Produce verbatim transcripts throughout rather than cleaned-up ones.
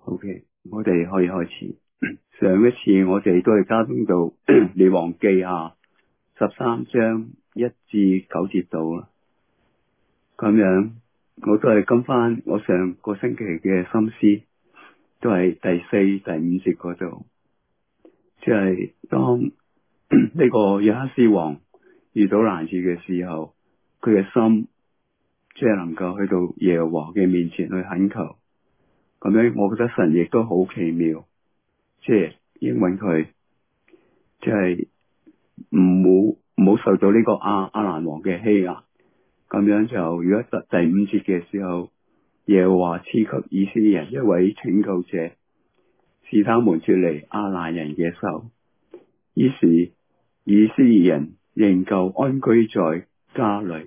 OK，我哋可以開始。上一次我哋都係加通到列王記下十三章一至九節度啦，咁樣我都係跟翻我上個星期嘅心思，都係第四、第五節嗰度，即係當呢個約哈斯王遇到難處嘅時候，佢嘅心即係能夠去到耶和華嘅面前去懇求。咁樣，我覺得神亦都好奇妙，即係應允佢，即係唔好唔好受到呢個亞亞蘭王嘅欺壓。咁樣就如果第五節嘅時候，耶和華賜給以色列人一位拯救者，使他們脫離亞蘭人嘅手。於是以色列人仍舊安居在家裏。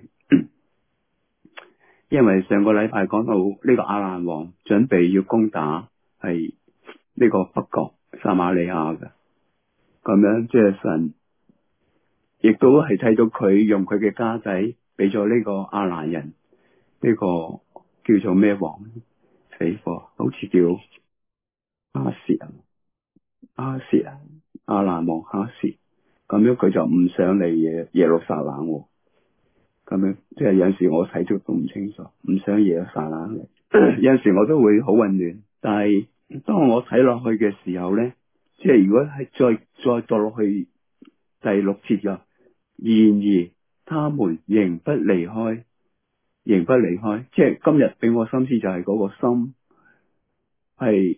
因為上個禮拜講到呢個亞蘭王準備要攻打係呢個北國撒瑪利亞嘅，咁樣即係神亦都係睇到佢用佢嘅家底俾咗呢個亞蘭人呢、這個叫做咩王死貨，好似叫哈薛啊，哈薛啊，亞蘭王哈薛，咁樣佢就唔想嚟耶耶路撒冷喎。咁樣即係有陣時我睇咗都唔清楚，唔想耶路撒冷嚟，有陣時我都會好混亂。但係當我睇落去嘅時候咧，即係如果係再再讀落去第六節嘅，然而他們仍不離開，仍不離開，即係今日俾我心思就係嗰個心係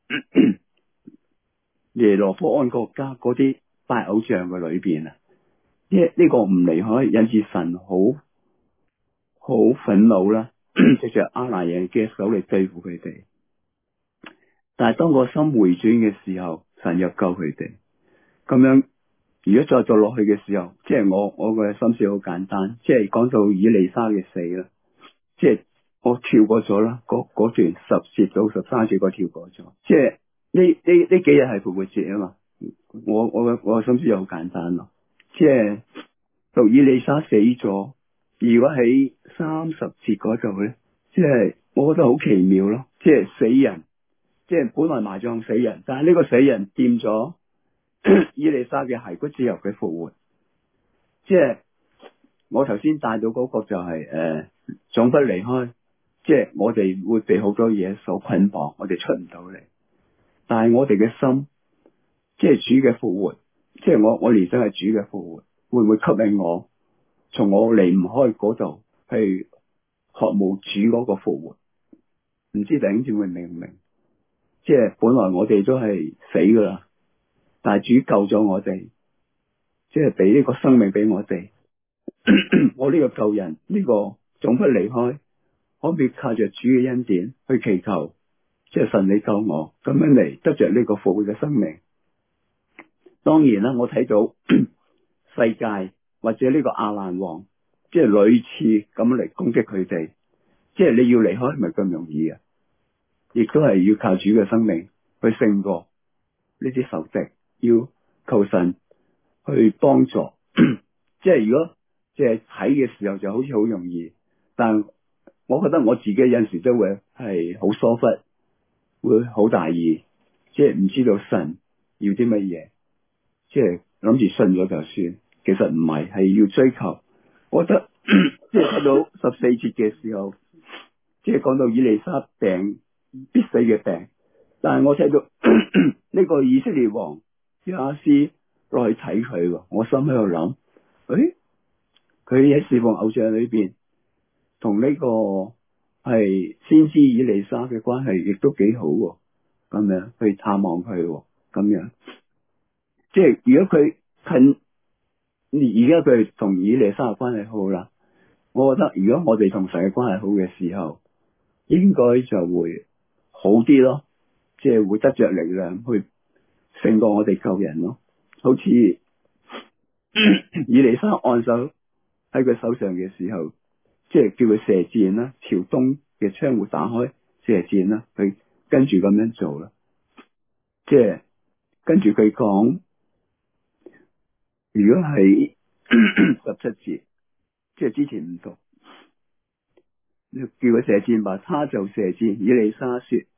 耶羅波安國家嗰啲拜偶像嘅裏邊啊。即係呢個唔離開，引致神好好憤怒啦，藉着亞蘭人嘅手嚟對付佢哋。但係當個心回轉嘅時候，神又救佢哋。咁樣如果再做落去嘅時候，即係我我嘅心思好簡單，即係講到以利沙嘅死啦，即係我跳過咗啦，嗰嗰段十節到十三節我跳過咗。即係呢呢呢幾日係復活節啊嘛，我我嘅我嘅心思又好簡單咯。即係到以利沙死咗，如果喺三十節嗰度咧，即係我覺得好奇妙咯。即係死人，即係本來埋葬死人，但係呢個死人掂咗以利沙嘅骸骨之後，佢復活。即係我頭先帶到嗰個就係、是、誒、呃，總不離開。即係我哋會被好多嘢所捆綁，我哋出唔到嚟。但係我哋嘅心，即係主嘅復活。即係我我連生係主嘅復活，會唔會吸引我從我離唔開嗰度去渴慕主嗰個復活？唔知弟兄姊妹明唔明？即係本來我哋都係死噶啦，但係主救咗我哋，即係俾呢個生命俾我哋。我呢個救人呢、這個總不離開，可唔可以靠着主嘅恩典去祈求？即係神你救我，咁樣嚟得着呢個復活嘅生命。當然啦，我睇到世界或者呢個亞蘭王，即係屢次咁嚟攻擊佢哋，即係你要離開唔係咁容易嘅，亦都係要靠主嘅生命去勝過呢啲仇敵，要求神去幫助。即係如果即係睇嘅時候就好似好容易，但我覺得我自己有陣時都會係好疏忽，會好大意，即係唔知道神要啲乜嘢。即係諗住信咗就算，其實唔係，係要追求。我覺得即係睇到十四節嘅時候，即係講到以利沙病必死嘅病，但係我睇到呢個以色列王約哈斯落去睇佢，我心喺度諗，誒，佢喺侍奉偶像裏邊，同呢個係先知以利沙嘅關係亦都幾好，咁樣去探望佢，咁樣。即係如果佢近而家佢同以利沙嘅關係好啦，我覺得如果我哋同神嘅關係好嘅時候，應該就會好啲咯，即係會得着力量去勝過我哋救人咯。好似以利沙按手喺佢手上嘅時候，即係叫佢射箭啦，朝東嘅窗戶打開射箭啦，佢跟住咁樣做啦，即係跟住佢講。如果係十七節，即係之前唔讀，叫佢射箭吧，他就射箭。以利沙說：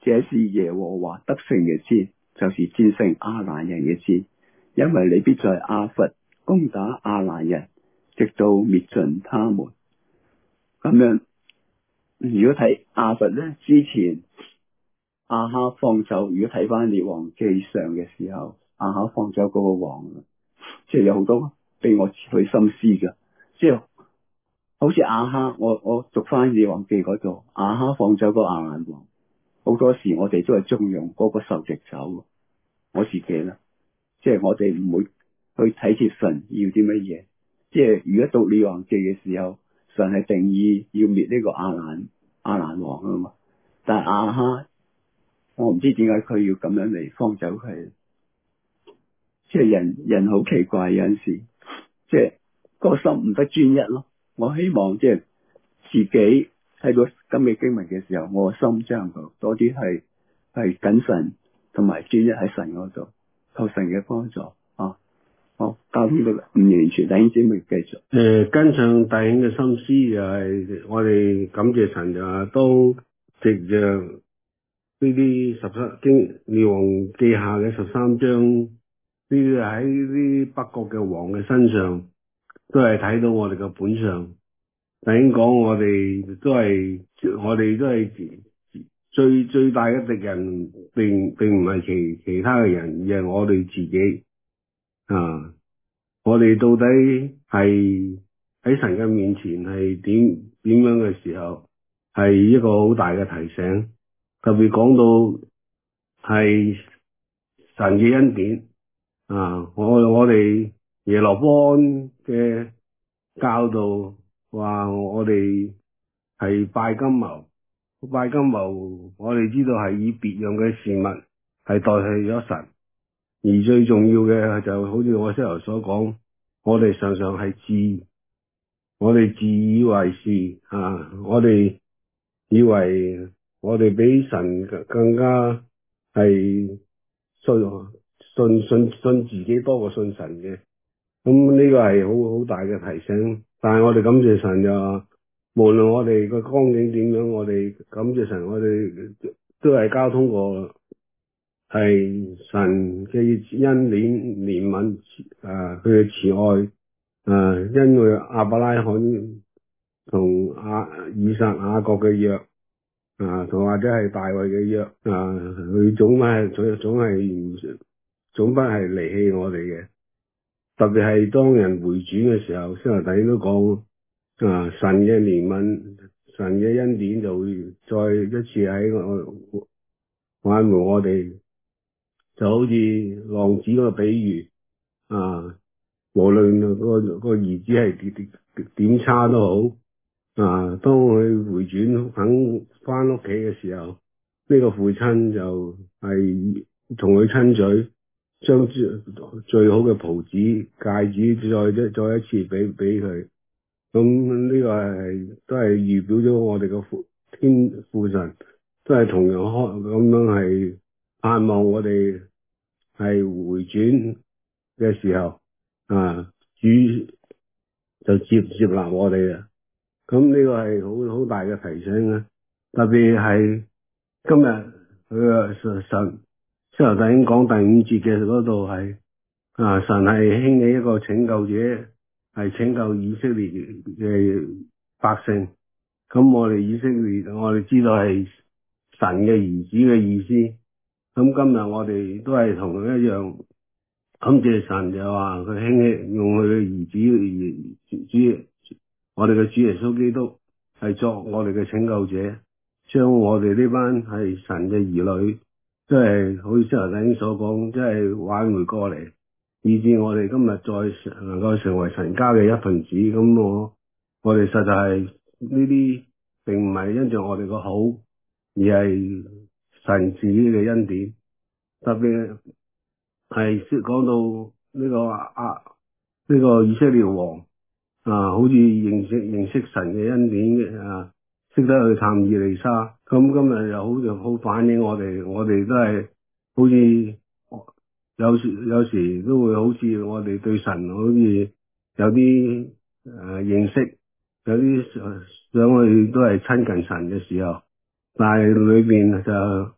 這是耶和華得勝嘅箭，就是戰勝亞蘭人嘅箭，因為你必在亞弗攻打亞蘭人，直到滅盡他們。咁樣，如果睇亞弗咧，之前亞哈放走，如果睇翻列王記上嘅時候，亞哈放走嗰個王，即係有好多俾我去心思噶，即係好似亞哈，我我讀翻列王記嗰度，亞哈放走個亞蘭王，好多時我哋都係縱容嗰個受敵走，我自己啦，即係我哋唔會去體貼神要啲乜嘢，即係如果讀列王記嘅時候，神係定義要滅呢個亞蘭亞蘭王啊嘛，但係亞哈，我唔知點解佢要咁樣嚟放走佢，即係人人好奇怪，有陣時即係個心唔得專一咯。我希望即係自己睇到今日經文嘅時候，我個心將佢多啲係係謹慎同埋專一喺神嗰度，求神嘅幫助啊！好，交通到唔完全，弟兄姊妹繼續。 誒、呃，跟上弟兄嘅心思就係，我哋感謝神就係都藉着呢啲十三經列王記下嘅十三章，呢啲喺呢北國嘅王嘅身上，都係睇到我哋嘅本相。弟兄講，我哋都係，我哋都係最最大嘅敵人，並並唔係其其他嘅人，而係我哋自己啊！我哋到底係喺神嘅面前係點點樣嘅時候，係一個好大嘅提醒。特別講到係神嘅恩典啊！我我哋耶羅波安嘅教導話，我哋係拜金牛，拜金牛，我哋知道係以別樣嘅事物係代替咗神。而最重要嘅就好似我先頭所講，我哋常常係自，我哋自以為是啊！我哋以為我哋比神更加係信信信信自己多過信神嘅，咁呢個係好好大嘅提醒。但係我哋感謝神就話，無論我哋個光景點樣，我哋感謝神，我哋都係交通過。係神嘅恩典憐憫，誒，佢嘅慈愛，誒、呃，因為亞伯拉罕同亞以撒雅各嘅約，啊，同或者係大衛嘅約，啊，佢總係總總係總不係離棄我哋嘅。特別係當人回轉嘅時候，先頭弟兄都講，啊，神嘅憐憫，神嘅恩典就會再一次喺我挽回我哋。就好似浪子嗰個比喻啊，無論個個兒子係點點點差都好啊，當佢回轉肯翻屋企嘅時候，呢、這個父親就係同佢親嘴，將最好嘅袍子戒指再一再一次俾俾佢。咁呢個係都係預表咗我哋個父天父神，都係同樣開咁樣係盼望我哋係回轉嘅時候啊，主就接接納我哋啦。咁呢個係好好大嘅提醒啊！特別係今日佢嘅神，先頭弟兄講第五節嘅嗰度係啊，神係興起一個拯救者，係拯救以色列嘅百姓。咁我哋以色列，我哋知道係神嘅兒子嘅意思。咁今日我哋都係同佢一樣，感謝神就話佢興起用佢嘅兒子主，我哋嘅主耶穌基督係作我哋嘅拯救者，將我哋呢班係神嘅兒女，即係好似先頭弟兄所講，即係挽回過嚟，以至我哋今日再能夠成為神家嘅一份子。咁我我哋實在係呢啲並唔係因着我哋個好，而係神自己嘅恩典。特別係講到呢個啊呢個以色列王啊，好似認識認識神嘅恩典嘅啊，識得去探以利沙。咁今日又好似好反映我哋，我哋都係好似有時有時都會好似我哋對神好似有啲誒、啊、認識，有啲想去都係親近神嘅時候，但係裏邊就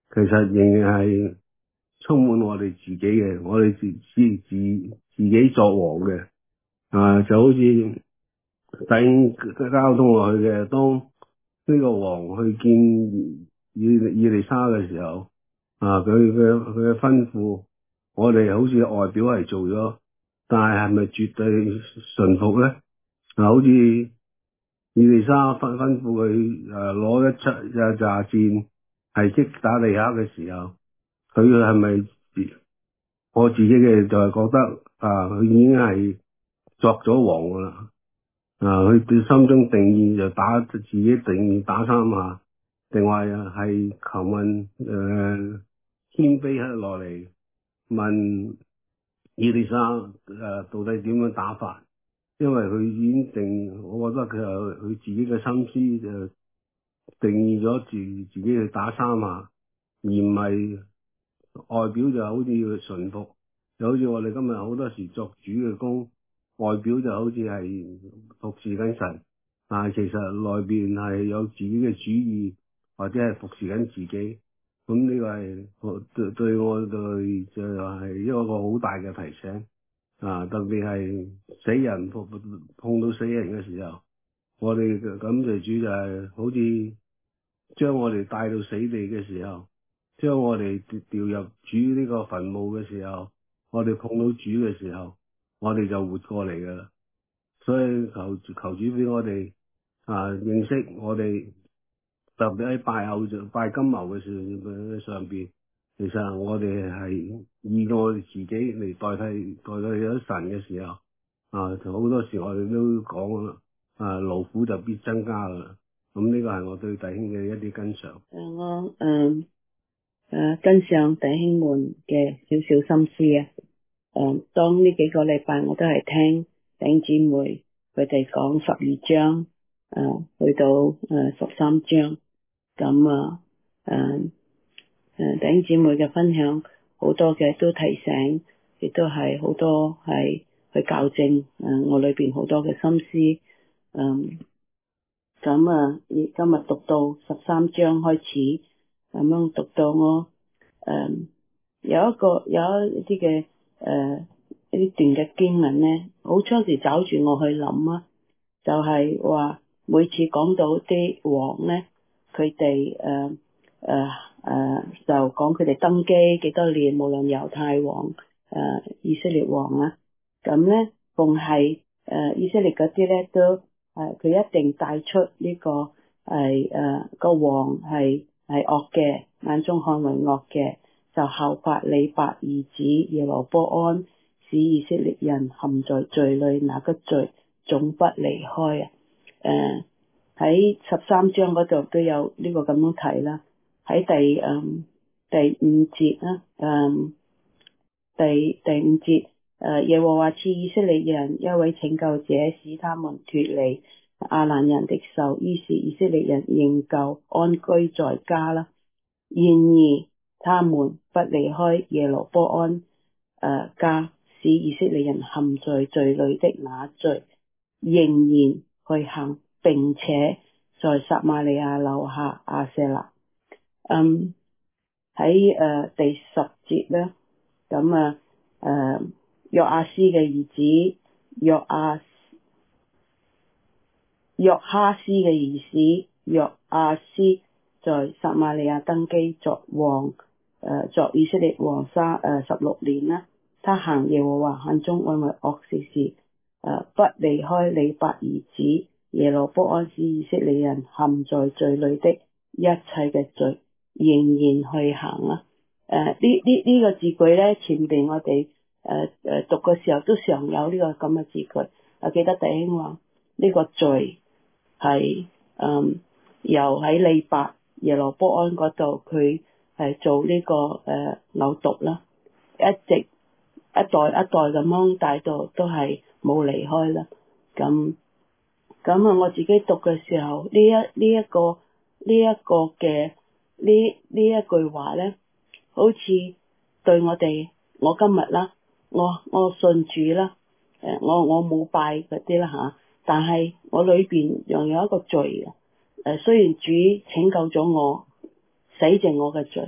其實仍然係充滿我哋自己嘅，我哋自自自自己作王嘅。啊，就好似等交通落去嘅，當呢個王去見以以利沙嘅時候，啊，佢嘅佢嘅吩咐，我哋好似外表係做咗，但係係咪絕對順服咧？啊，好似以利沙吩吩咐佢誒攞一出誒炸箭係擊打利克嘅時候，佢係咪我自己嘅就係覺得啊，佢已經係作咗王噶啦。啊！佢對心中定義就打自己定義打三下，定話係求問誒謙卑喺落嚟問以利沙誒到底點樣打法？因為佢已經定，我覺得佢係佢自己嘅心思就定義咗自自己去打三下，而唔係外表就好似要順服，就好似我哋今日好多時作主嘅工。外表就好似係服侍緊神，但係其實內邊係有自己嘅主意，或者係服侍緊自己。咁呢個係對對我對就係一個好大嘅提醒啊！特別係死人碰碰到死人嘅時候，我哋感謝主就係好似將我哋帶到死地嘅時候，將我哋掉入主呢個墳墓嘅時候，我哋碰到主嘅時候。我哋就活過嚟噶啦，所以求求主俾我哋啊認識我哋，特別喺拜偶像、拜金牛嘅事上邊，其實我哋係以我哋自己嚟代替代替咗神嘅時候，啊好多時我哋都講啦，啊勞苦就必增加啦。咁呢個係我對弟兄嘅一啲跟上。 誒我誒誒跟上弟兄們嘅少少心思啊。誒、嗯，當呢幾個禮拜我都係聽弟兄姊妹佢哋講十二章，誒、呃，去到誒十三章，咁啊，誒誒弟兄姊妹嘅分享好多嘅都提醒，亦都係好多係去校正誒、呃、我裏邊好多嘅心思，嗯，咁啊，今日讀到十三章開始，咁樣讀到我誒、呃、有一個有一啲嘅。誒，呢、呃、段嘅經文咧，好初時找住我去諗啊，就係、是、話每次講到啲王咧，佢哋誒誒誒，就講佢哋登基幾多年，無論猶太王誒、呃、以色列王啊，咁咧逢係誒以色列嗰啲咧都誒，佢、呃、一定帶出呢、這個係誒、呃、個王係係惡嘅，眼中看為惡嘅。就效法利百兒子耶羅波安，使以色列人陷在罪裏，那個罪總不離開啊！誒、呃，喺十三章嗰度都有呢個咁樣睇啦。喺第嗯第五節啦，嗯第第五節，誒、呃、耶和華賜以色列人一位拯救者，使他們脫離亞蘭人的手，於是以色列人仍舊安居在家啦。然而他們不離開耶羅波安誒、呃、家，使以色列人陷在罪裏的那罪，仍然去行，並且在撒瑪利亞留下亞舍拿。嗯，喺誒、呃、第十節咧，咁啊誒約阿斯嘅兒子約阿約哈斯嘅兒子約阿斯在撒瑪利亞登基作王。誒、呃，作以色列王三誒十六年啦，他行耶和華眼中看為惡的事，誒、呃，不離開利百兒子耶羅波安使以色列人陷在罪裏的一切嘅罪，仍然去行啦。誒、呃，呢呢呢個字句咧，前邊我哋誒誒讀嘅時候都常有呢個咁嘅字句。我記得弟兄話呢個罪係嗯由喺利百耶羅波安嗰度佢。係做呢、這個誒牛犢啦，一直一代一代咁樣帶到都係冇離開啦。咁咁啊，我自己讀嘅時候，呢一呢一個呢一個嘅呢呢一句話咧，好似對我哋我今日啦，我我信主啦，誒我我冇拜嗰啲啦吓，但係我裏邊仲有一個罪嘅，誒雖然主拯救咗我。洗淨我嘅罪，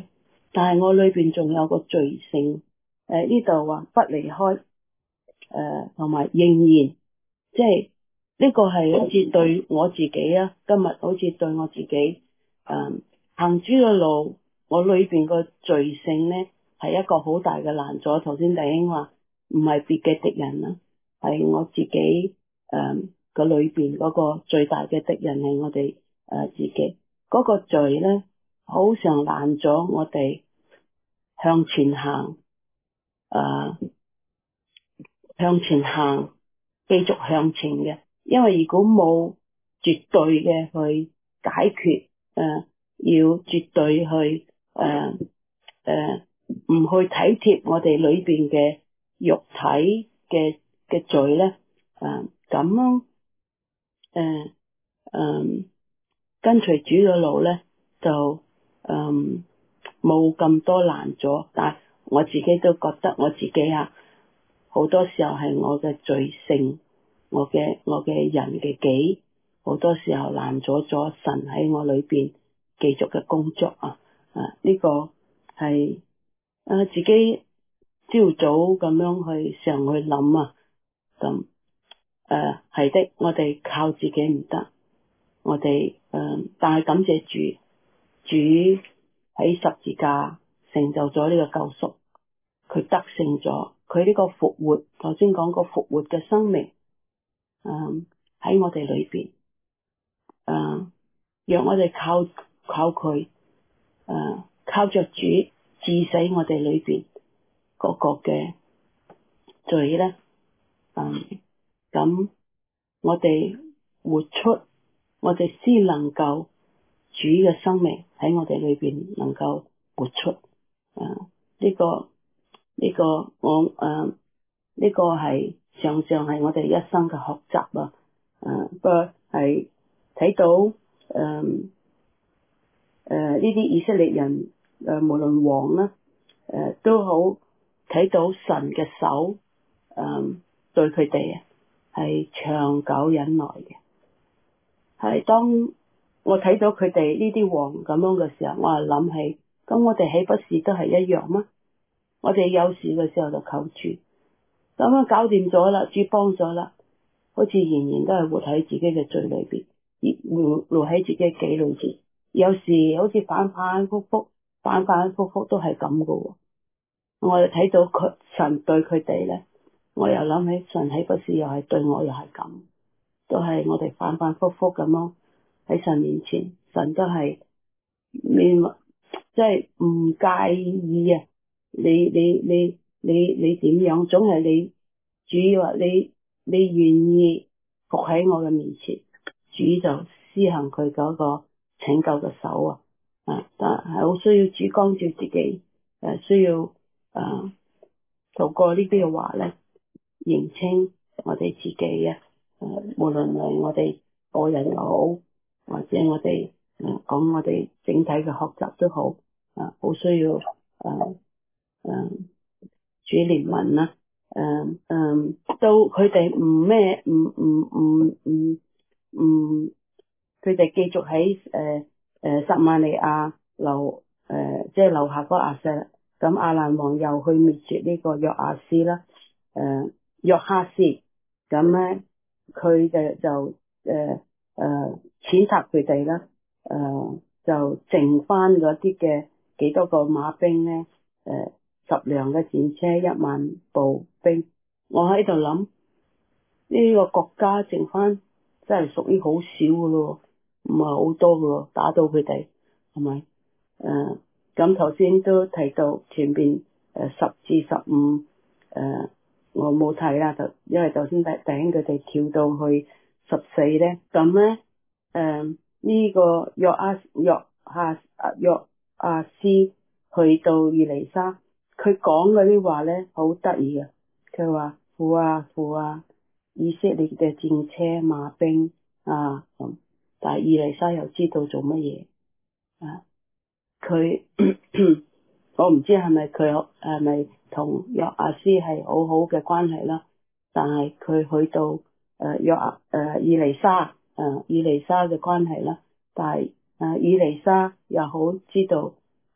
但係我裏邊仲有個罪性。誒呢度話不離開，誒同埋仍然，即係呢個係好似對我自己啊，今日好似對我自己，誒、嗯、行主嘅路，我裏邊個罪性咧係一個好大嘅難阻。頭先弟兄話唔係別嘅敵人啦，係我自己誒個裏邊嗰個最大嘅敵人係我哋誒、呃、自己嗰、嗰個罪咧，好常難阻我哋向前行，誒、呃、向前行，繼續向前嘅。因為如果冇絕對嘅去解決，誒、呃、要絕對去誒誒唔去體貼我哋裏邊嘅肉體嘅嘅罪咧，誒咁樣誒誒跟隨主嘅路咧就誒冇咁多難阻。但係我自己都覺得我自己啊，好多時候係我嘅罪性，我嘅我嘅人嘅己，好多時候難阻咗神喺我裏邊繼續嘅工作啊！啊，呢、這個係啊自己朝早咁樣去常去諗啊，咁誒係的，我哋靠自己唔得，我哋誒、呃，但係感謝主，主喺十字架成就咗呢個救贖，佢得勝咗，佢呢個復活，頭先講個復活嘅生命。誒，喺、嗯、我哋裏邊，誒、嗯，讓我哋靠靠佢，誒、嗯，靠着主治死我哋裏邊嗰個嘅罪咧，嗯，咁我哋活出，我哋先能夠主嘅生命喺我哋裏邊能夠活出，誒、嗯，呢、這個呢、這個我誒。嗯呢個係常常係我哋一生嘅學習啊！誒，不過係睇到誒誒呢啲以色列人誒、呃，無論王啦誒、呃，都好睇到神嘅手誒、呃、對佢哋啊係長久忍耐嘅。係當我睇到佢哋呢啲王咁樣嘅時候，我係諗起，咁我哋豈不是都係一樣嗎？我哋有事嘅時候就求主。咁樣搞掂咗啦，主幫咗啦，好似仍然都係活喺自己嘅罪裏邊，活活喺自己嘅己裏邊。有時好似反反复复，反反复复都係咁噶。我哋睇到佢神對佢哋咧，我又諗起神豈不是又係對我又係咁，都係我哋反反复复咁咯。喺神面前，神都係面即係唔介意啊！你你你。你你點樣？總係你主要話你你願意伏喺我嘅面前，主就施行佢嗰個拯救嘅手啊！啊，但係好需要主光照自己，誒、啊，需要誒，透、啊、過呢啲嘅話咧，認清我哋自己啊！誒、啊，無論係我哋個人又好，或者我哋誒講我哋整體嘅學習都好，啊，好需要誒誒。啊啊主憐憫啦，誒、嗯、誒，到佢哋唔咩，唔唔唔唔唔，佢哋繼續喺誒誒撒瑪利亞留誒，即係留下嗰個亞細，咁亞蘭王又去滅絕呢個約亞斯啦，誒、呃、約哈斯，咁咧佢哋就誒誒譴責佢哋啦，誒、呃、就剩翻嗰啲嘅幾多個馬兵咧，誒、呃。十輛嘅戰車，一萬步兵，我喺度諗呢個國家剩翻真係屬於好少噶咯，唔係好多噶咯，打到佢哋係咪？誒，咁頭先都提到前邊誒十至十五，誒、呃、我冇睇啦，就因為頭先第第佢哋跳到去十四咧，咁咧誒呢個約阿約哈約阿斯去到以利沙。佢講嗰啲話咧好得意啊！佢話父啊父啊，以色列嘅戰車馬兵啊咁，但係以利沙又知道做乜嘢啊？佢我唔知係咪佢係咪同約阿斯係好好嘅關係啦？但係佢去到誒、呃、約阿誒、呃、以利沙誒、呃、以利沙嘅關係啦，但係誒、呃、以利沙又好知道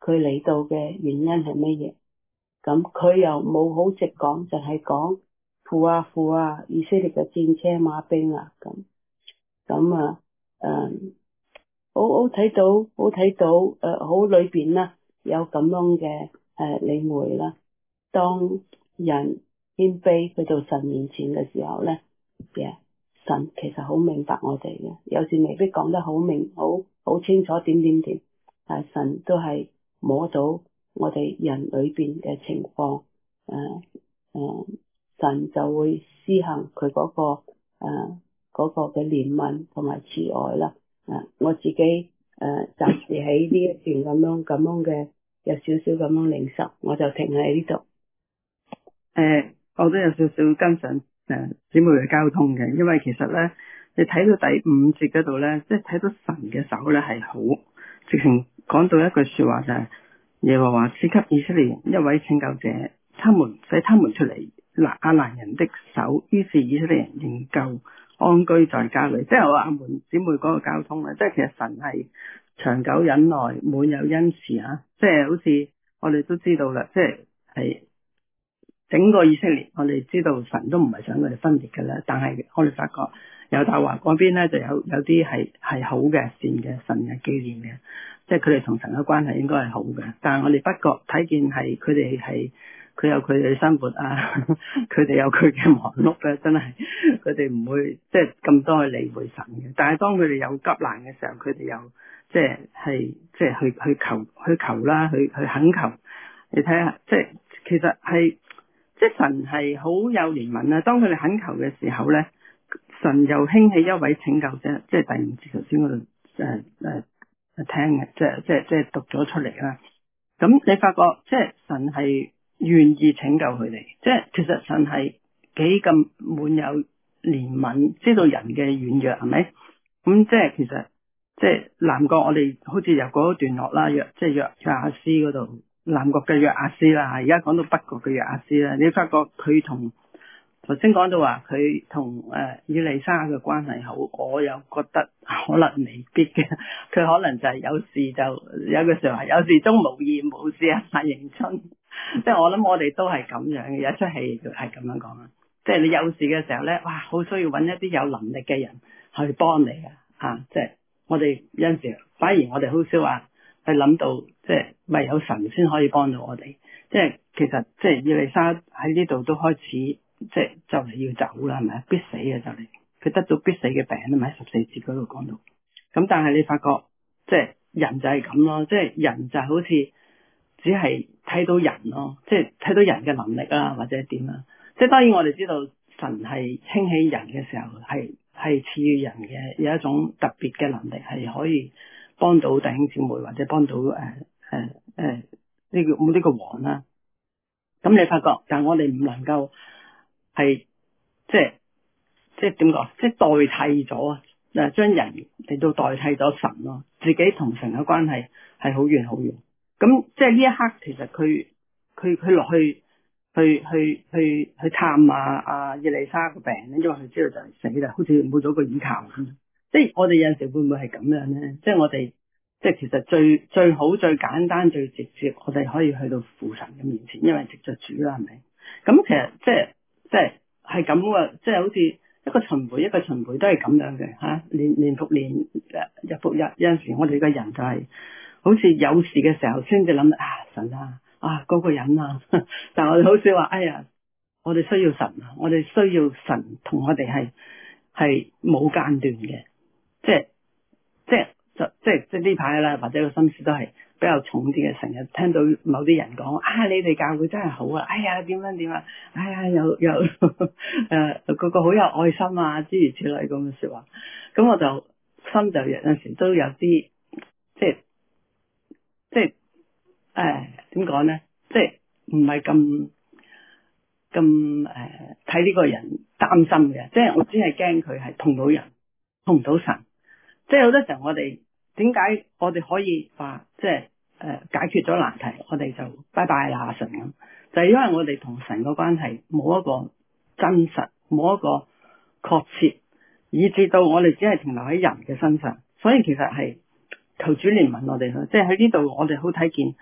佢嚟到嘅原因係乜嘢。咁佢又冇好直講，就係講父啊父啊，以色列嘅戰車馬兵啊，咁咁啊誒，好好睇到好睇到誒、呃，好裏邊啦有咁樣嘅誒領會啦。當人謙卑去到神面前嘅時候咧，嘅神其實好明白我哋嘅，有時未必講得好明好好清楚點點點，但係神都係摸到我哋人裏邊嘅情況，誒、呃、誒、呃，神就會施行佢嗰、那個誒、呃那個嘅憐憫同埋慈愛啦。誒、呃，我自己誒暫時喺呢一段咁樣咁樣嘅有少少咁樣領受，我就停喺呢度。 誒、呃，我都有少少跟上誒姊妹嘅交通嘅，因為其實咧，你睇到第五節嗰度咧，即係睇到神嘅手咧係好，直情講到一句說話就係、是、耶和華賜給以色列人一位拯救者，他們使他們出嚟拿亞蘭人的手，於是以色列人仍舊安居在家裏。即係我阿門姊妹嗰個交通咧，即係其實神係長久忍耐，滿有恩慈啊！即係好似我哋都知道啦，即係係。整個以色列，我哋知道神都唔係想佢哋分裂嘅啦，但係我哋發覺猶大華嗰邊咧就有有啲係係好嘅善嘅神嘅紀念嘅，即係佢哋同神嘅關係應該係好嘅。但係我哋不覺睇見係佢哋係佢有佢哋嘅生活啊，佢哋有佢嘅忙碌咧，真係佢哋唔會即係咁多去理會神嘅。但係當佢哋有急難嘅時候，佢哋又即係係即係去去求去求啦，去去懇求。你睇下，即係其實係。即係神係好有憐憫啊！當佢哋懇求嘅時候咧，神又興起一位拯救者，即係第五節頭先嗰度誒誒誒聽嘅，即係即係即係讀咗出嚟啦。咁你發覺即係神係願意拯救佢哋，即係其實神係幾咁滿有憐憫，知道人嘅軟弱係咪？咁即係其實即係南國我哋好似由嗰段落啦，約即係約約阿斯嗰度。南國嘅約阿斯啦，而家講到北國嘅約阿斯啦，你發覺佢同頭先講到話佢同誒以利沙嘅關係好，我又覺得可能未必嘅，佢可能就係有事就有句說話，有事終無義，無事啊發迎春，即係我諗我哋都係咁樣嘅，有一出戲就係咁樣講啦，即係你有事嘅時候咧，哇，好需要揾一啲有能力嘅人去幫你嘅吓，即係我哋有陣時反而我哋好少話。去諗到即係唯有神先可以幫到我哋，即係其實即係以利沙喺呢度都開始即係就嚟要走啦，係咪必死嘅就嚟，佢得到必死嘅病啊嘛，喺十四節嗰度講到。咁但係你發覺即係人就係咁咯，即係人就好似只係睇到人咯，即係睇到人嘅能力啊或者點啊。即係當然我哋知道神係興起人嘅時候係係賜予人嘅有一種特別嘅能力係可以。幫到弟兄姊妹或者幫到誒誒誒呢個呢個王啦，咁你發覺，但係我哋唔能夠係即係即係點講，即係代替咗誒將人嚟到代替咗神咯，自己同神嘅關係係好遠好遠。咁即係呢一刻，其實佢佢佢落去去去去去探啊啊以利沙個病咧，因為佢知道就係死啦，好似冇咗個依靠咁。即係我哋有陣時會唔會係咁樣咧？即係我哋即係其實最最好最簡單最直接，我哋可以去到父神嘅面前，因為藉着主啦，係咪？咁其實即係即係係咁嘅，即係好似一個循環一個循環都係咁樣嘅吓，年年復年，日復日。有陣時我哋嘅人就係好似有事嘅時候先至諗啊神啊啊嗰個人啊，但係我哋好少話哎呀，我哋需要神啊，我哋需要神同我哋係係冇間斷嘅。即係即係就即係即係呢排啦，或者個心思都係比較重啲嘅。成日聽到某啲人講啊，你哋教會真係好啊，哎呀點樣點啊，哎呀又又誒、呃、個個好有愛心啊，諸如此類咁嘅說話。咁我就心就有陣時都有啲即係即係誒點講咧，即係唔係咁咁誒睇呢個人擔心嘅，即係我只係驚佢係碰到人碰唔到神。即係好多時候我哋點解我哋可以話即係誒解決咗難題，我哋就拜拜啦神咁，就係因為我哋同神個關係冇一個真實，冇一個確切，以至到我哋只係停留喺人嘅身上。所以其實係求主憐憫我哋咯，即係喺呢度我哋好睇見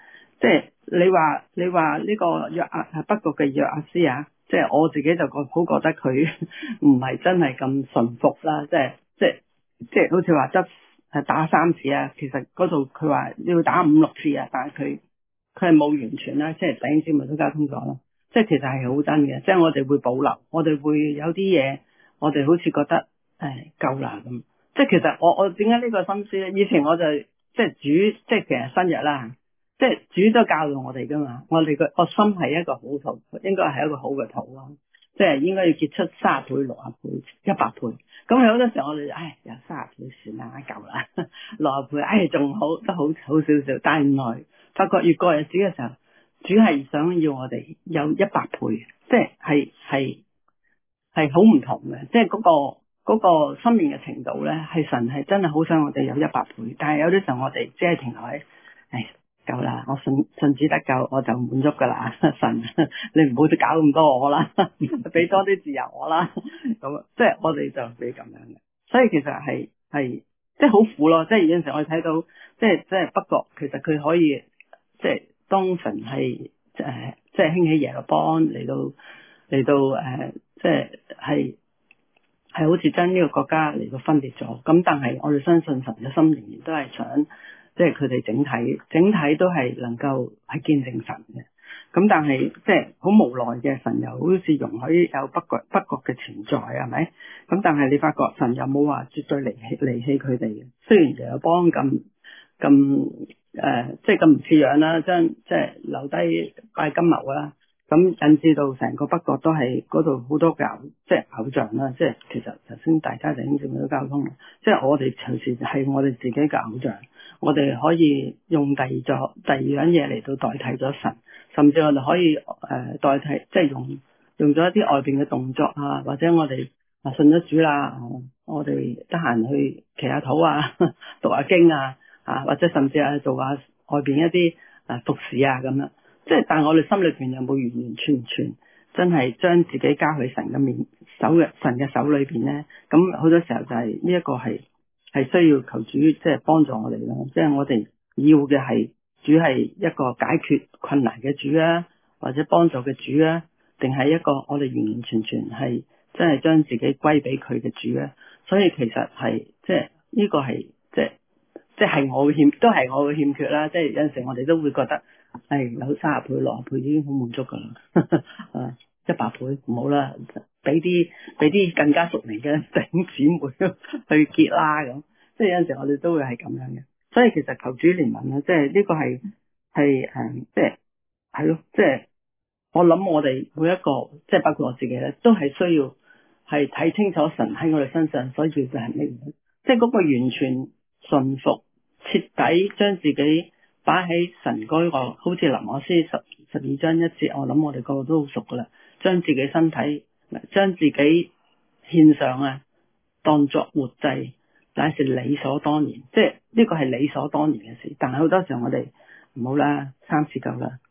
即係你話你話呢個約阿係北國嘅約阿斯啊，即係我自己就覺好覺得佢唔係真係咁順服啦，即係即係即係好似話執係打三次啊，其實嗰度佢話要打五六次啊，但係佢佢係冇完全啦，即係弟兄姊妹都交通咗啦，即係其實係好真嘅，即係我哋會保留，我哋會有啲嘢，我哋好似覺得誒夠啦咁，即係其實我我點解呢個心思咧？以前我就即係主，即係其實新約啦。即係主都教導我哋噶嘛，我哋個個心係一個好土，應該係一個好嘅土咯。即係應該要結出三十倍、六十倍、一百倍。咁有好多時候我哋唉，有三十倍算啦，夠啦。六十倍唉仲好，都好好少少。但係原來發覺越過日子嘅時候，主係想要我哋有一百倍，即係係係係好唔同嘅。即係嗰個嗰個生命嘅程度咧，係神係真係好想我哋有一百倍。但係有啲時候我哋只係停留喺唉。夠啦，我信信主得救，我就滿足噶啦。神，你唔好再搞咁多我啦，俾多啲自由我啦。咁即係我哋就俾咁樣嘅，所以其實係係即係好苦咯。即係有陣時我哋睇到，即係即係北國，其實佢可以即係當神係誒即係興起耶羅波安嚟到嚟到誒，即係係係好似將呢個國家嚟到分裂咗。咁但係我哋相信神嘅心仍然都係想。即係佢哋整體，整體都係能夠係見證神嘅。咁但係即係好無奈嘅，神又好似容許有北國北國嘅存在，係咪？咁但係你發覺神又冇話絕對離棄離棄佢哋嘅。雖然耶羅波安咁咁誒，即係咁唔似樣啦，將即係留低拜金牛啦。咁引致到成個北國都係嗰度好多嘅即係偶像啦。即係其實頭先大家就已經做咗交通，即係我哋隨時係我哋自己嘅偶像。我哋可以用第二咗第二樣嘢嚟到代替咗神，甚至我哋可以誒、呃、代替，即係用用咗一啲外邊嘅動作啊，或者我哋啊信咗主啦，我哋得閒去祈下禱啊，讀下經啊，啊或者甚至係做下外邊一啲誒服侍啊咁樣，即係但係我哋心裏邊有冇完完全全真係將自己交喺神嘅面手嘅神嘅手裏邊咧？咁好多時候就係呢一個係。係需要求主即係幫助我哋咯，即係我哋要嘅係主係一個解決困難嘅主啊，或者幫助嘅主啊，定係一個我哋完完全全係真係將自己歸俾佢嘅主啊。所以其實係即係呢個係即係即係我嘅欠，都係我嘅欠缺啦。即係有陣時我哋都會覺得，誒有三十倍、六十倍已經好滿足噶啦，啊一百倍唔好啦。俾啲俾啲更加熟練嘅弟兄姊妹去結啦咁，即係有陣時我哋都會係咁樣嘅，所以其實求主憐憫啦，即係呢個係係誒，即係係咯，即係我諗我哋每一個，即係包括我自己咧，都係需要係睇清楚神喺我哋身上所要嘅係咩嘢，即係嗰個完全順服，徹底將自己擺喺神嗰個，好似林我斯十十二章一節，我諗我哋個個都好熟噶啦，將自己身體。將自己獻上啊，當作活祭，乃是理所當然，即係呢個係理所當然嘅事。但係好多時候我哋唔好啦，三次夠啦，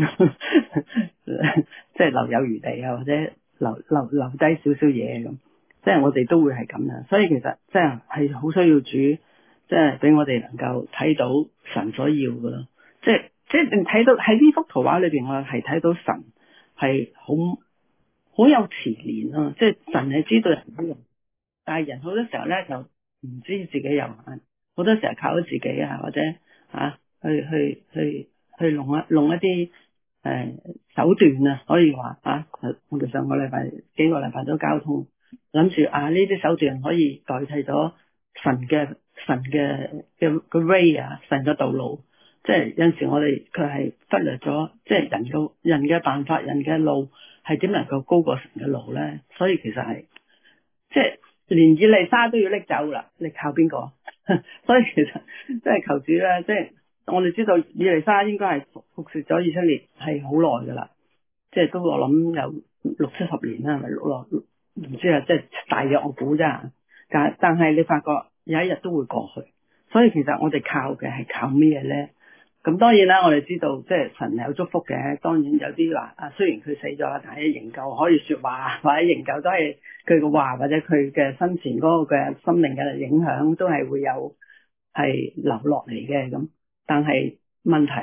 即係留有餘地啊，或者留留留低少少嘢咁，即係我哋都會係咁樣。所以其實即係係好需要主，即係俾我哋能夠睇到神所要嘅咯。即係即係睇到喺呢幅圖畫裏邊，我係睇到神係好。好有慈憐啊！即係神係知道人有用，但係人好多時候咧就唔知自己有限，好多時候靠咗自己啊，或者吓、啊、去去去去弄一弄一啲誒、呃、手段啊，可以話啊，我哋上個禮拜幾個禮拜都交通，諗住啊呢啲手段可以代替咗神嘅神嘅嘅嘅 way 啊，神嘅道路，即係有陣時我哋佢係忽略咗，即係人嘅人嘅辦法，人嘅路。係點能夠高過神嘅路咧？所以其實係即係連以利沙都要拎走啦，你靠邊個？所以其實即係求主咧，即係我哋知道以利沙應該係服服侍咗以色列係好耐噶啦，即係都我諗有六七十年啦，係咪六六唔知啊？即係大約我估啫。但但係你發覺有一日都會過去，所以其實我哋靠嘅係靠咩咧？咁當然啦，我哋知道即係神有祝福嘅。當然有啲話啊，雖然佢死咗啦，但係仍舊可以說話，或者仍舊都係佢嘅話，或者佢嘅生前嗰個嘅生命嘅影響，都係會有係留落嚟嘅咁。但係問題係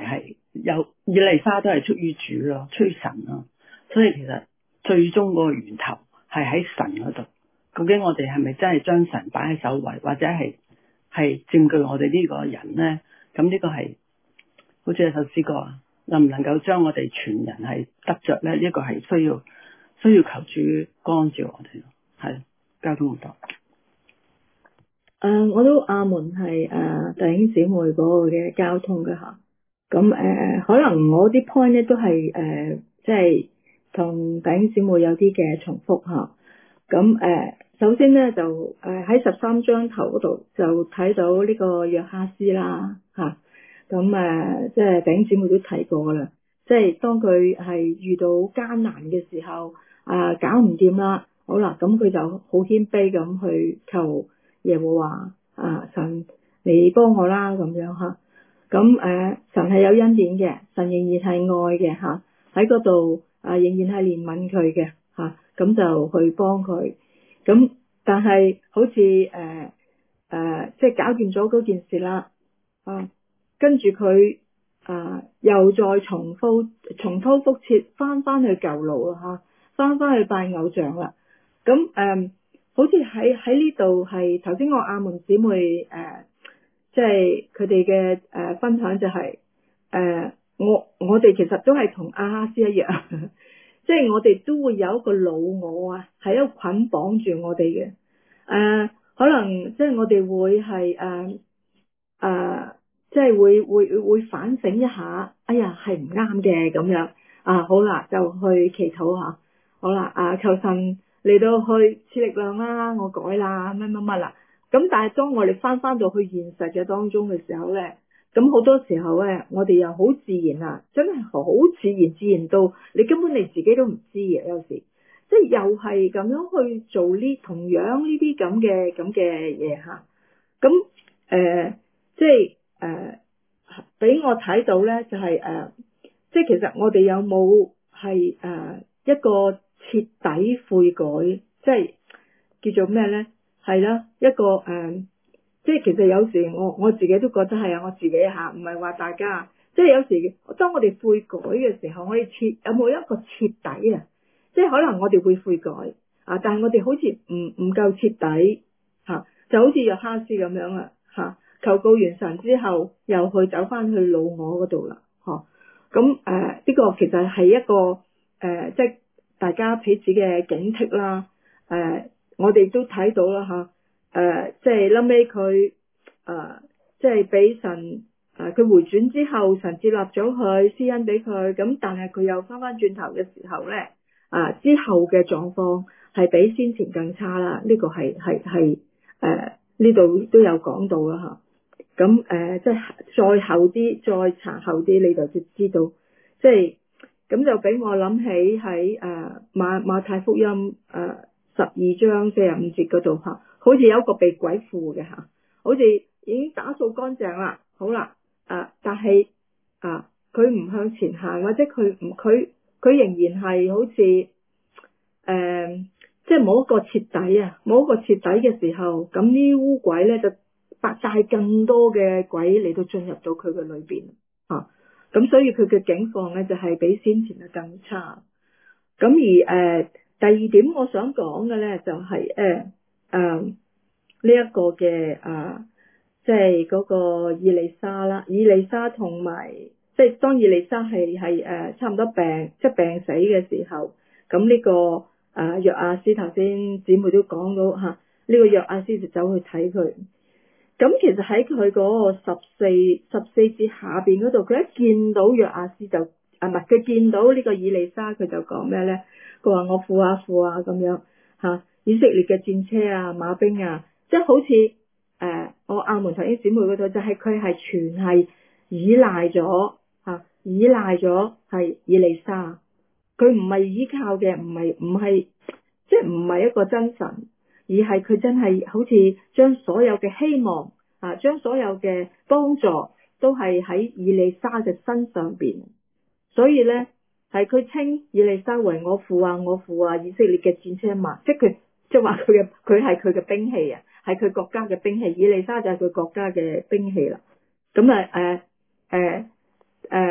有以利沙都係出於主咯，出於神咯，所以其實最終嗰個源頭係喺神嗰度。究竟我哋係咪真係將神擺喺首位，或者係係佔據我哋呢個人咧？咁呢個係好似有首詩歌啊，能唔能夠將我哋全人係得着咧？呢、這個係需要需要求主光照我哋咯。係交通唔多。 誒、uh, 我都阿門係誒弟兄姊妹嗰個嘅交通嘅吓，咁誒、uh, 可能我啲 point 咧都係誒即係同弟兄姊妹有啲嘅重複吓，咁誒、uh, 首先咧就誒喺十三章頭嗰度就睇到呢個約哈斯啦吓，咁誒即係弟兄姊妹都睇過噶啦，即係當佢係遇到艱難嘅時候啊、uh, 搞唔掂啦，好啦，咁佢就好謙卑咁去求耶和華啊，神你幫我啦咁樣吓，咁誒、啊、神係有恩典嘅，神仍然係愛嘅吓，喺嗰度啊仍然係憐憫佢嘅吓，咁、啊、就去幫佢，咁但係好似誒誒即係搞掂咗嗰件事啦，啊跟住佢啊又再重複重蹈覆轍，翻翻去舊路啦吓，翻翻去拜偶像啦，咁誒。啊好似喺喺呢度係頭先我阿門姊妹誒，即係佢哋嘅誒分享就係、是、誒、呃、我我哋其實都係同亞哈斯一樣，即係我哋都會有一個老我啊，係一個捆綁住我哋嘅誒、呃，可能即係我哋會係誒誒，即係會會會反省一下，哎呀係唔啱嘅咁樣啊，好啦就去祈禱下，好啦啊求神嚟到去賜力量啦，我改啦，乜乜乜啦。咁但係當我哋翻翻到去現實嘅當中嘅時候咧，咁好多時候咧，我哋又好自然啊，真係好自然，自然到你根本你自己都唔知嘅，有時即係又係咁樣去做呢同樣呢啲咁嘅咁嘅嘢吓。咁誒、呃，即係誒，俾、呃、我睇到咧，就係、是、誒、呃，即係其實我哋有冇係誒一個徹底悔改，即係叫做咩咧？係啦，一個誒、呃，即係其實有時我我自己都覺得係啊，我自己吓，唔係話大家。即係有時當我哋悔改嘅時候，我哋徹有冇一個徹底啊？即係可能我哋會悔改啊，但係我哋好似唔唔夠徹底吓、啊，就好似約哈斯咁樣啊吓，求告完神之後，又去走翻去老我嗰度啦，嗬。咁誒呢個其實係一個誒、呃，即係。大家彼此嘅警惕啦，誒、呃，我哋都睇到啦吓，誒、呃，即係後尾佢誒，即係俾神誒，佢、呃、回轉之後，神接納咗佢，施恩俾佢，咁但係佢又翻翻轉頭嘅時候咧，啊、呃，之後嘅狀況係比先前更差啦，呢、這個係係係誒呢度都有講到啦吓，咁、呃、誒即係再後啲，再查後啲，你就就知道，即係。咁就俾我諗起喺誒馬馬太福音誒十二章四十五節嗰度吓，好似有一個被鬼附嘅吓，好似已經打掃乾淨啦，好啦，誒但係啊佢唔向前行，或者佢唔佢佢仍然係好似誒即係冇一個徹底啊，冇一個徹底嘅時候，咁呢烏鬼咧就帶帶更多嘅鬼嚟到進入到佢嘅裏邊啊。咁所以佢嘅境況咧就係比先前嘅更差。咁而誒、呃、第二點我想講嘅咧就係誒誒呢一個嘅啊，即係嗰個以利沙啦，以利沙同埋即係當以利沙係係誒差唔多病即係病死嘅時候，咁呢、這個啊約阿斯頭先姊妹都講到吓，呢、啊這個約阿斯就走去睇佢。咁其實喺佢嗰個十四十四節下邊嗰度，佢一見到約阿斯就啊唔係，佢見到呢個以利沙，佢就講咩咧？佢話我父啊父啊咁樣吓、啊，以色列嘅戰車啊馬兵啊，即係好似誒、呃、我阿門頭先姊妹嗰度，就係佢係全係依賴咗吓、啊，依賴咗係以利沙，佢唔係依靠嘅，唔係唔係即係唔係一個真神。而係佢真係好似將所有嘅希望啊，將所有嘅幫助都係喺以利沙嘅身上邊，所以咧係佢稱以利沙為我父啊，我父啊，以色列嘅戰車馬，即係佢即係話佢嘅佢係佢嘅兵器啊，係佢國家嘅兵器，以利沙就係佢國家嘅兵器啦。咁啊誒誒誒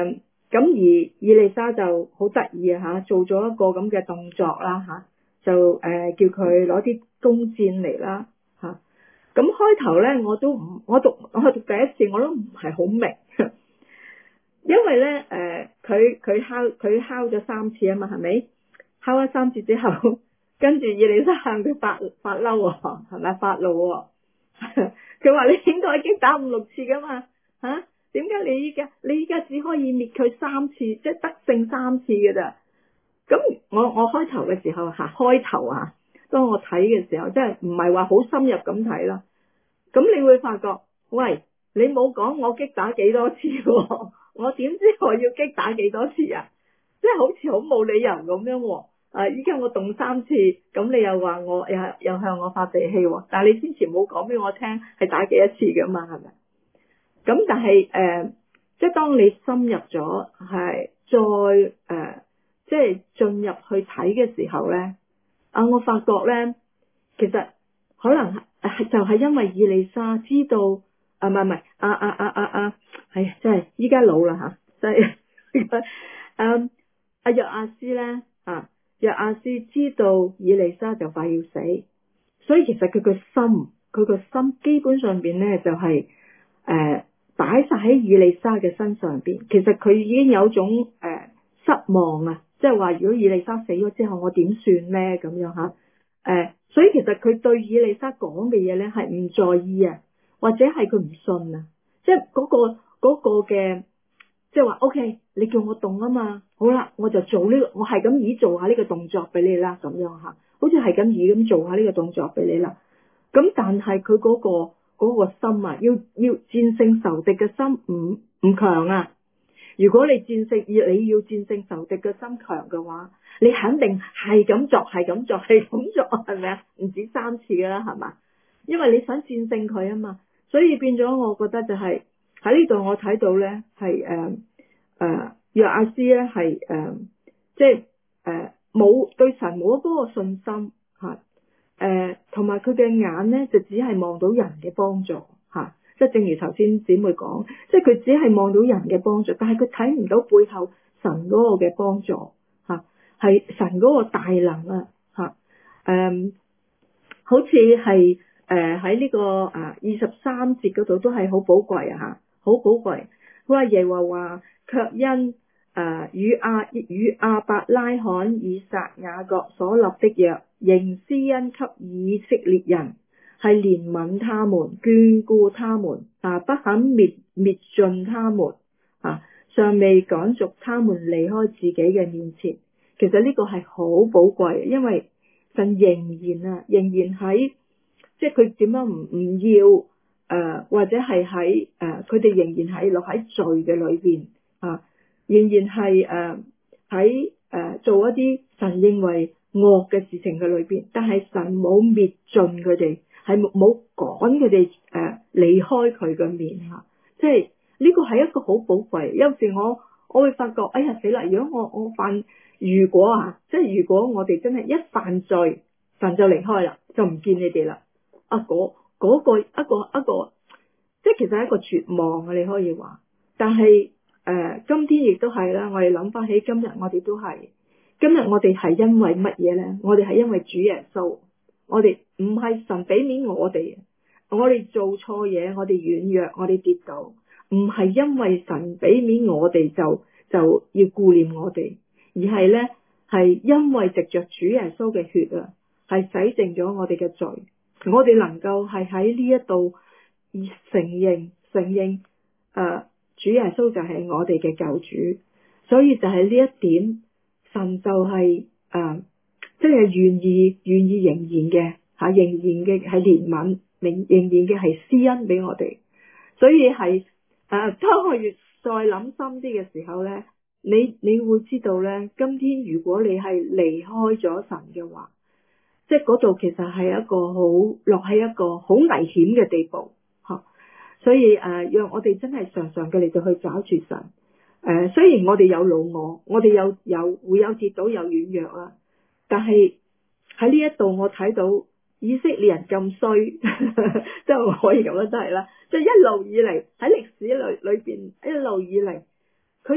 咁而以利沙就好得意啊吓，做咗一個咁嘅動作啦吓，就誒、呃、叫佢攞啲弓箭嚟啦吓。咁開頭咧我都唔，我讀我讀第一次我都唔係好明，因為咧誒佢佢敲佢敲咗三次啊嘛，係咪？敲咗三次之後，跟住以利沙向佢發發嬲喎，係咪發怒喎？佢話你應該擊打五六次噶嘛吓？點解你依家你依家只可以滅佢三次，即係得勝三次嘅咋？咁我我開頭嘅時候吓，開頭啊，當我睇嘅時候，即係唔係話好深入咁睇啦。咁你會發覺，喂，你冇講我擊打幾多次喎，我點知我要擊打幾多次啊？即係好似好冇理由咁樣喎。啊，依家我動三次，咁你又話我又又向我發脾氣喎？但係你之前冇講俾我聽係打幾多次噶嘛？係咪？咁但係誒、呃，即係當你深入咗，係再誒、呃，即係進入去睇嘅時候咧，啊，我發覺咧，其實可能係就係因為以利沙知道，啊唔係唔係，啊啊啊啊啊，係真係依家老啦吓，真係，誒阿約阿斯咧啊，約阿斯知道以利沙就快要死，所以其實佢個心，佢個心基本上邊咧就係、是、誒。呃擺晒喺以利沙嘅身上邊，其實佢已經有種誒、呃、失望啊，即係話如果以利沙死咗之後，我點算咧咁樣吓？誒、呃，所以其實佢對以利沙講嘅嘢咧係唔在意啊，或者係佢唔信啊，即係嗰個嗰、嗰個嘅，即係話 OK，你叫我動啊嘛，好啦，我就做呢、這個，我係咁以做下呢個動作俾你啦，咁樣吓，好似係咁以咁做下呢個動作俾你啦。咁但係佢嗰個。嗰個心啊，要要戰勝仇敵嘅心唔唔強啊！如果你戰勝要你要戰勝仇敵嘅心強嘅話，你肯定係咁作，係咁作，係咁作，係咪啊？唔止三次噶啦，係嘛？因為你想戰勝佢啊嘛，所以變咗，我覺得就係喺呢度我睇到咧，係誒誒約阿斯咧係誒即係誒冇對神冇嗰個信心吓。誒，同埋佢嘅眼咧，就只係望到人嘅幫助吓，即係正如頭先姊妹講，即係佢只係望到人嘅幫助，但係佢睇唔到背後神嗰個嘅幫助吓，係神嗰個大能啊吓，誒、嗯，好似係誒喺呢個啊二十三節嗰度都係好寶貴啊吓，好寶貴。佢話耶和華卻因誒與亞與亞伯拉罕、以撒、雅各所立的約，仍施恩給以色列人，係憐憫他們，眷顧他們，啊，不肯滅滅盡他們，啊，尚未趕逐他們離開自己嘅面前。其實呢個係好寶貴，因為神仍然啊，仍然喺，即係佢點樣唔唔要誒、呃，或者係喺誒，佢哋仍然喺落喺罪嘅裏邊啊，仍然係誒喺誒做一啲神認為惡嘅事情嘅裏邊，但係神冇滅盡佢哋，係冇趕佢哋誒離開佢嘅面吓，即係呢個係一個好寶貴。有時我我會發覺，哎呀死啦！如果我我犯，如果啊，即係如果我哋真係一犯罪，神就離開啦，就唔見你哋啦。啊，嗰嗰個一個一個，即係其實係一個絕望啊！你可以話，但係誒、呃，今天亦都係啦。我哋諗翻起今日，我哋都係。今日我哋係因為乜嘢咧？我哋係因為主耶穌，我哋唔係神俾面我哋，我哋做錯嘢，我哋軟弱，我哋跌倒，唔係因為神俾面我哋就就要顧念我哋，而係咧係因為藉着主耶穌嘅血啊，係洗淨咗我哋嘅罪，我哋能夠係喺呢一度承認承認誒、呃、主耶穌就係我哋嘅救主，所以就係呢一點。神就係、是、誒、呃，即係願意願意仍然嘅吓，仍然嘅係憐憫，仍仍然嘅係施恩俾我哋。所以係誒、呃，當我越再諗深啲嘅時候咧，你你會知道咧，今天如果你係離開咗神嘅話，即係嗰度其實係一個好落喺一個好危險嘅地步吓。所以誒、呃，讓我哋真係常常嘅嚟到去找住神。誒、呃，雖然我哋有老我，我哋有有會有跌倒有軟弱啦，但係喺呢一度我睇到以色列人咁衰，即係我可以咁樣真係啦，即係一路以嚟喺歷史裏裏邊一路以嚟，佢哋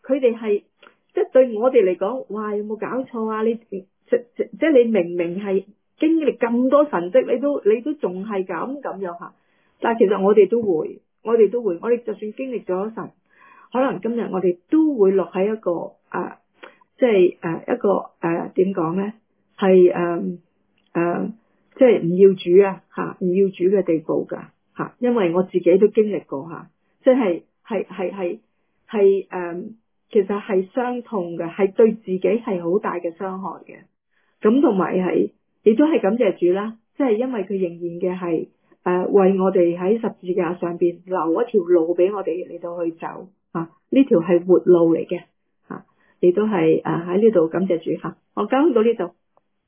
佢哋係即係對我哋嚟講，哇有冇搞錯啊？你即即即係你明明係經歷咁多神蹟，你都你都仲係咁咁樣吓。但係其實我哋都會，我哋都會，我哋就算經歷咗神，可能今日我哋都會落喺一個啊，即係誒一個誒點講咧，係誒誒即係唔要主啊吓，唔要主嘅地步噶吓，因為我自己都經歷過吓，即係係係係係誒，其實係傷痛嘅，係對自己係好大嘅傷害嘅。咁同埋係，亦都係感謝主啦，即係因為佢仍然嘅係誒為我哋喺十字架上邊留一條路俾我哋嚟到去走啊，呢條係活路嚟嘅吓，亦都係誒喺呢度感謝主吓。我交到呢度。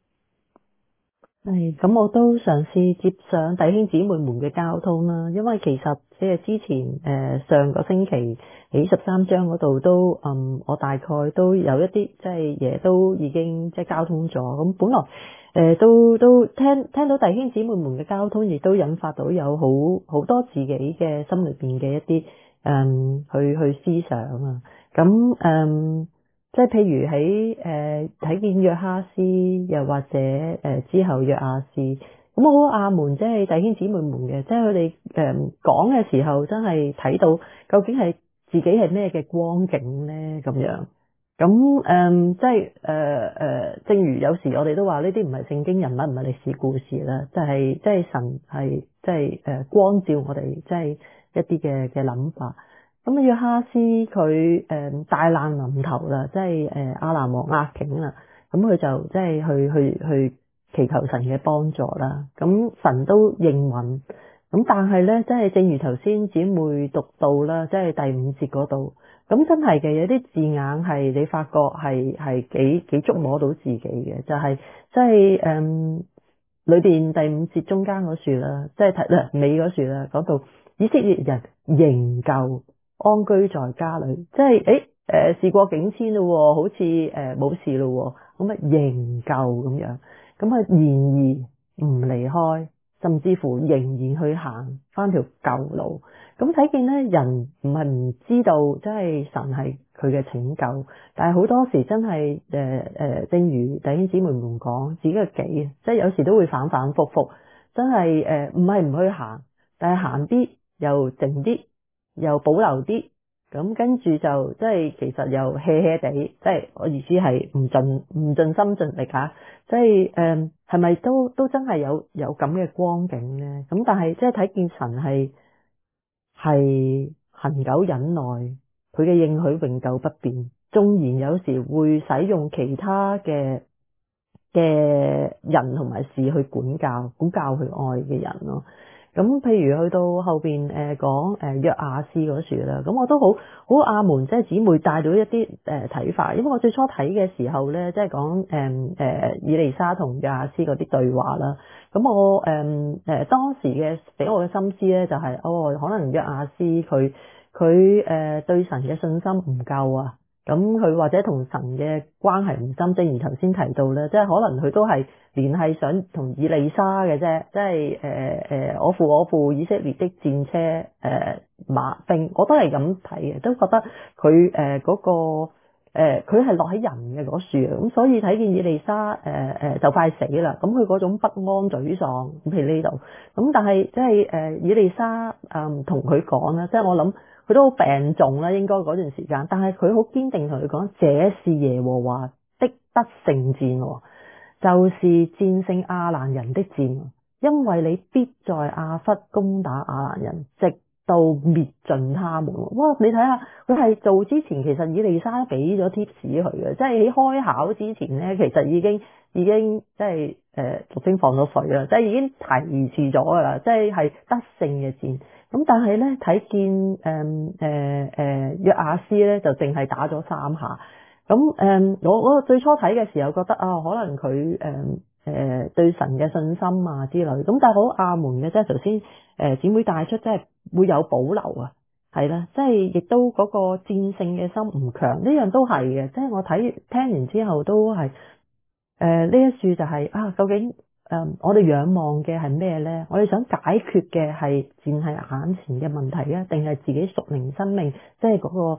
係，咁我都嘗試接上弟兄姊妹們嘅交通啦，因為其實即係之前誒、呃、上個星期喺十三章嗰度都嗯我大概都有一啲即係嘢都已經即係交通咗，咁本來誒、呃、都都聽聽到弟兄姊妹們嘅交通，亦都引發到有好好多自己嘅心裏邊嘅一啲誒去去思想啊，咁誒。嗯即係譬如喺誒睇見約哈斯，又或者誒、呃、之後約亞斯，咁我好阿門，即係弟兄姊妹們嘅，即係佢哋誒講嘅時候，真係睇到究竟係自己係咩嘅光景咧咁樣。咁誒、呃、即係誒誒，正如有時我哋都話呢啲唔係聖經人物，唔係歷史故事啦，就係即係神係即係誒光照我哋，即係一啲嘅嘅諗法。咁啊，約哈斯佢誒大難臨頭啦，即係誒亞蘭王壓境啦，咁佢就即係去去去祈求神嘅幫助啦。咁神都應允，咁但係咧，即係正如頭先姊妹讀到啦，即係第五節嗰度，咁真係嘅有啲字眼係你發覺係係幾幾觸摸到自己嘅，就係即係誒裏邊第五節中間嗰處啦，即係睇尾嗰處啦，講到以色列人仍舊安居在家裏，即係誒誒事過境遷咯，好似誒冇事咯，咁啊仍舊咁樣，咁啊然而唔離開，甚至乎仍然去行翻條舊路。咁睇見咧，人唔係唔知道，即係神係佢嘅拯救，但係好多時真係誒誒，正如弟兄姊妹們講，自己嘅己，即係有時都會反反复复，真係誒唔係唔去行，但係行啲又靜啲。又保留啲，咁跟住就即係其實又 hea hea 地，即係我意思係唔盡唔盡心盡力吓，即係誒係咪都都真係有有咁嘅光景咧？咁但係即係睇見神係係恆久忍耐，佢嘅應許永久不變，縱然有時會使用其他嘅嘅人同埋事去管教管教佢愛嘅人咯。咁譬如去到後邊誒講誒約亞斯嗰處啦，咁我都好好阿門，即係姊妹帶到一啲誒睇法，因為我最初睇嘅時候咧，即係講誒誒以利沙同約亞斯嗰啲對話啦，咁我誒誒、呃、當時嘅俾我嘅心思咧就係、是、哦，可能約亞斯佢佢誒對神嘅信心唔夠啊。咁佢或者同神嘅關係唔深，正如頭先提到咧，即係可能佢都係聯繫想同以利沙嘅啫，即係誒誒我父我父以色列的戰車誒、呃、馬兵，我都係咁睇嘅，都覺得佢誒嗰個誒佢係落喺人嘅嗰樹啊，咁所以睇見以利沙誒誒、呃、就快死啦，咁佢嗰種不安沮喪咁喺呢度，咁但係即係誒以利沙誒同佢講啦，即係我諗。佢都好病重啦，應該嗰段時間，但係佢好堅定同佢講，這是耶和華的得勝戰，就是戰勝亞蘭人的戰，因為你必在亞弗攻打亞蘭人，直到滅盡他們。哇！你睇下，佢係做之前，其實以利沙俾咗 tips 佢嘅，即係喺開考之前咧，其實已經已經即係誒俗稱放咗水啦，即係已經提示咗噶啦，即係係得勝嘅戰。咁但係咧睇見誒誒誒約亞斯咧就淨係打咗三下，咁誒、呃、我我最初睇嘅時候覺得啊、哦、可能佢誒誒對神嘅信心啊之類，咁但係好阿門嘅，即係頭先誒姊妹帶出即係會有保留啊，係啦，即係亦都嗰個戰勝嘅心唔強，呢樣都係嘅，即係我睇聽完之後都係誒呢一處就係、是、啊究竟。誒、嗯，我哋仰望嘅係咩咧？我哋想解決嘅係淨係眼前嘅問題啊，定係自己屬靈生命，即係嗰個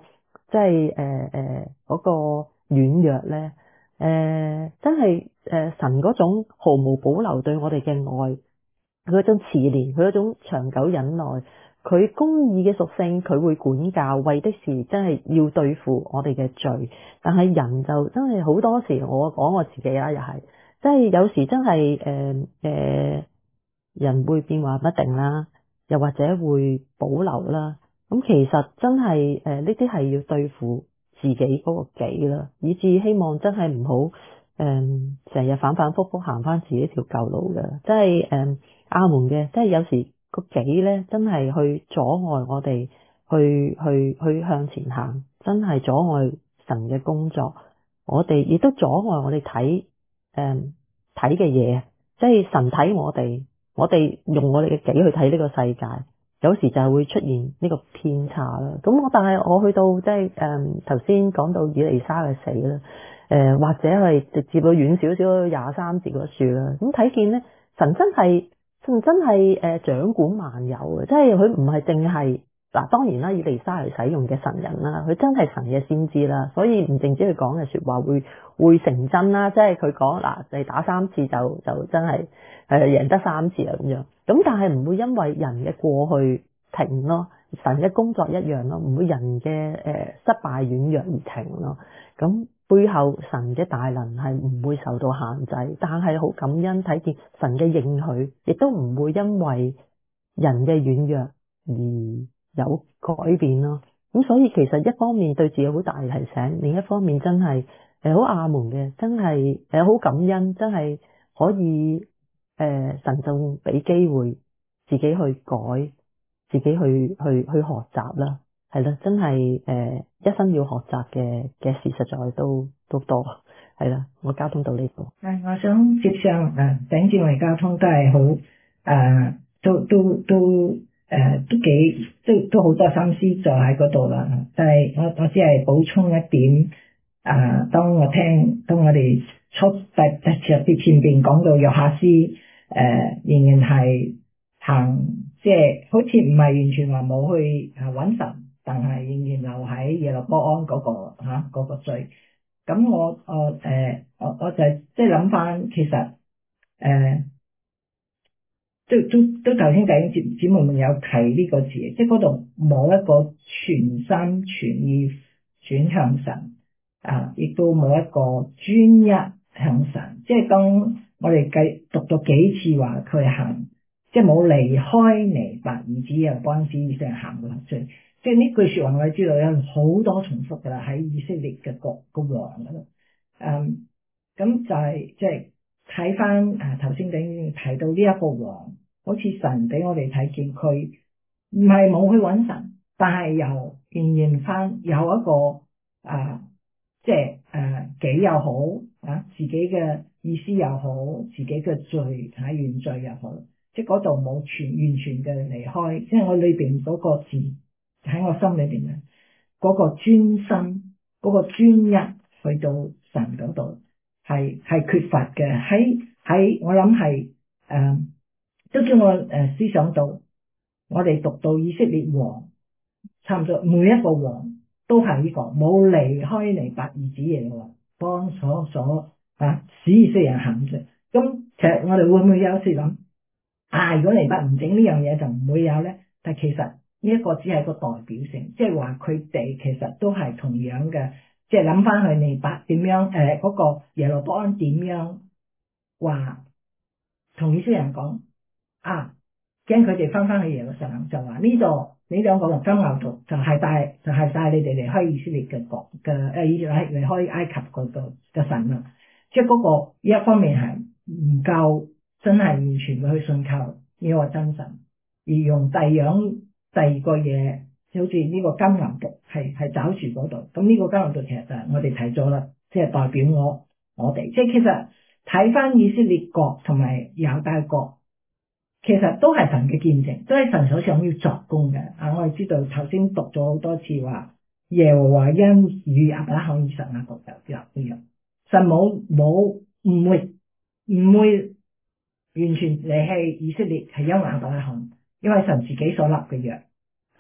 即係誒誒嗰個軟弱咧，誒、呃、真係誒、呃、神嗰種毫無保留對我哋嘅愛，佢嗰種慈憐，佢嗰種長久忍耐，佢公義嘅屬性，佢會管教，為的是真係要對付我哋嘅罪。但係人就真係好多時，我講我自己啦，又係即係有時真係誒誒人會變幻不定啦，又或者會保留啦。咁其實真係誒呢啲係要對付自己嗰個己啦，以至希望真係唔好誒成日反反复复行翻自己條舊路嘅，即係誒阿門嘅，即係有時個己咧真係去阻礙我哋去去去向前行，真係阻礙神嘅工作，我哋亦都阻礙我哋睇誒睇嘅嘢，即係神睇我哋，我哋用我哋嘅己去睇呢個世界。有時就係會出現呢個偏差啦。咁我但係我去到即係誒頭先講到以利沙嘅死啦，誒、呃、或者係直接到遠少少廿三節嗰處啦。咁睇見咧，神真係神真係誒、呃、掌管萬有嘅，即係佢唔係淨係嗱，當然啦，以利沙係使用嘅神人啦，佢真係神嘅先知啦，所以唔淨止佢講嘅說話會會成真啦，即係佢講嗱，你打三次就就真係誒贏得三次啊咁樣。咁但係唔會因為人嘅過去停咯，神嘅工作一樣咯，唔會人嘅誒、呃、失敗軟弱而停咯。咁背後神嘅大能係唔會受到限制，但係好感恩睇見神嘅應許，亦都唔會因為人嘅軟弱而有改變咯。咁所以其實一方面對自己好大提醒，另一方面真係誒好阿門嘅，真係誒好感恩，真係可以誒、呃、神就俾機會自己去改，自己去去去學習啦，係啦，真係誒、呃、一生要學習嘅嘅事實在都都多，係啦，我交通到呢度。 係，我想接上誒頂住我哋交通都係好誒，都都都。誒、呃，都幾都都好多心思就喺嗰度啦。但係我我只係補充一點，啊、呃，當我聽當我哋初第特別前邊講到約哈斯，誒、呃，仍然係行，即係好似唔係完全話冇去啊揾神，但係仍然留喺耶羅波安嗰、那個吓嗰、啊那個罪。咁我我誒我我就即係諗翻，其實誒。呃都都都頭先弟兄姊姊妹們有提呢個字，即係嗰度冇一個全心全意轉向神啊，亦都冇一個專一向神。即係當我哋計讀咗幾次話佢行，即係冇離開尼伯兒子耶羅波安以上行落去。即係呢句說話我哋知道有好多重複噶啦，喺以色列嘅國個王嗰度。嗯，咁就係即係。睇翻誒頭先頂提到呢一個王，好似神俾我哋睇見佢唔係冇去揾神，但係又仍然翻有一個啊，即係誒己又好啊，自己嘅意思又好，自己嘅罪嚇原罪又好，即係嗰度冇全完全嘅離開，即係我裏邊嗰個字喺我心裏邊咧，嗰個專心嗰個專一去到神嗰度。係係缺乏嘅，喺喺我諗係誒，都叫我誒、呃、思想到，我哋讀到以色列王，差唔多每一個王都係呢、這個冇離開尼伯兒子耶羅波安所所啊使以色列人行嘅。咁其實我哋會唔會有時諗啊？如果尼伯唔整呢樣嘢就唔會有咧？但其實呢一個只係個代表性，即係話佢哋其實都係同樣嘅。即係諗翻去尼伯點樣誒，嗰、呃那個耶羅波安點樣話同以色列人講啊，驚佢哋翻翻去耶路撒冷，就話呢度呢兩個金牛犢就係帶就係帶你哋離開以色列嘅國嘅誒，以離離開埃及嗰個嘅神啦。即係嗰個一方面係唔夠真係完全嘅去信靠呢個真神，而用第樣第二個嘢。好似呢個金牛犢係係找住嗰度，咁呢個金牛犢其實就係我哋睇咗啦，即係代表我我哋，即係其實睇翻以色列國同埋猶大國，其實都係神嘅見證，都係神所想要作工嘅。啊，我哋知道頭先讀咗好多次話，耶和華因與亞伯拉罕、以撒、雅各有有有，神冇冇唔會唔會完全離棄以色列，係因為亞伯拉罕，因為神自己所立嘅約啊。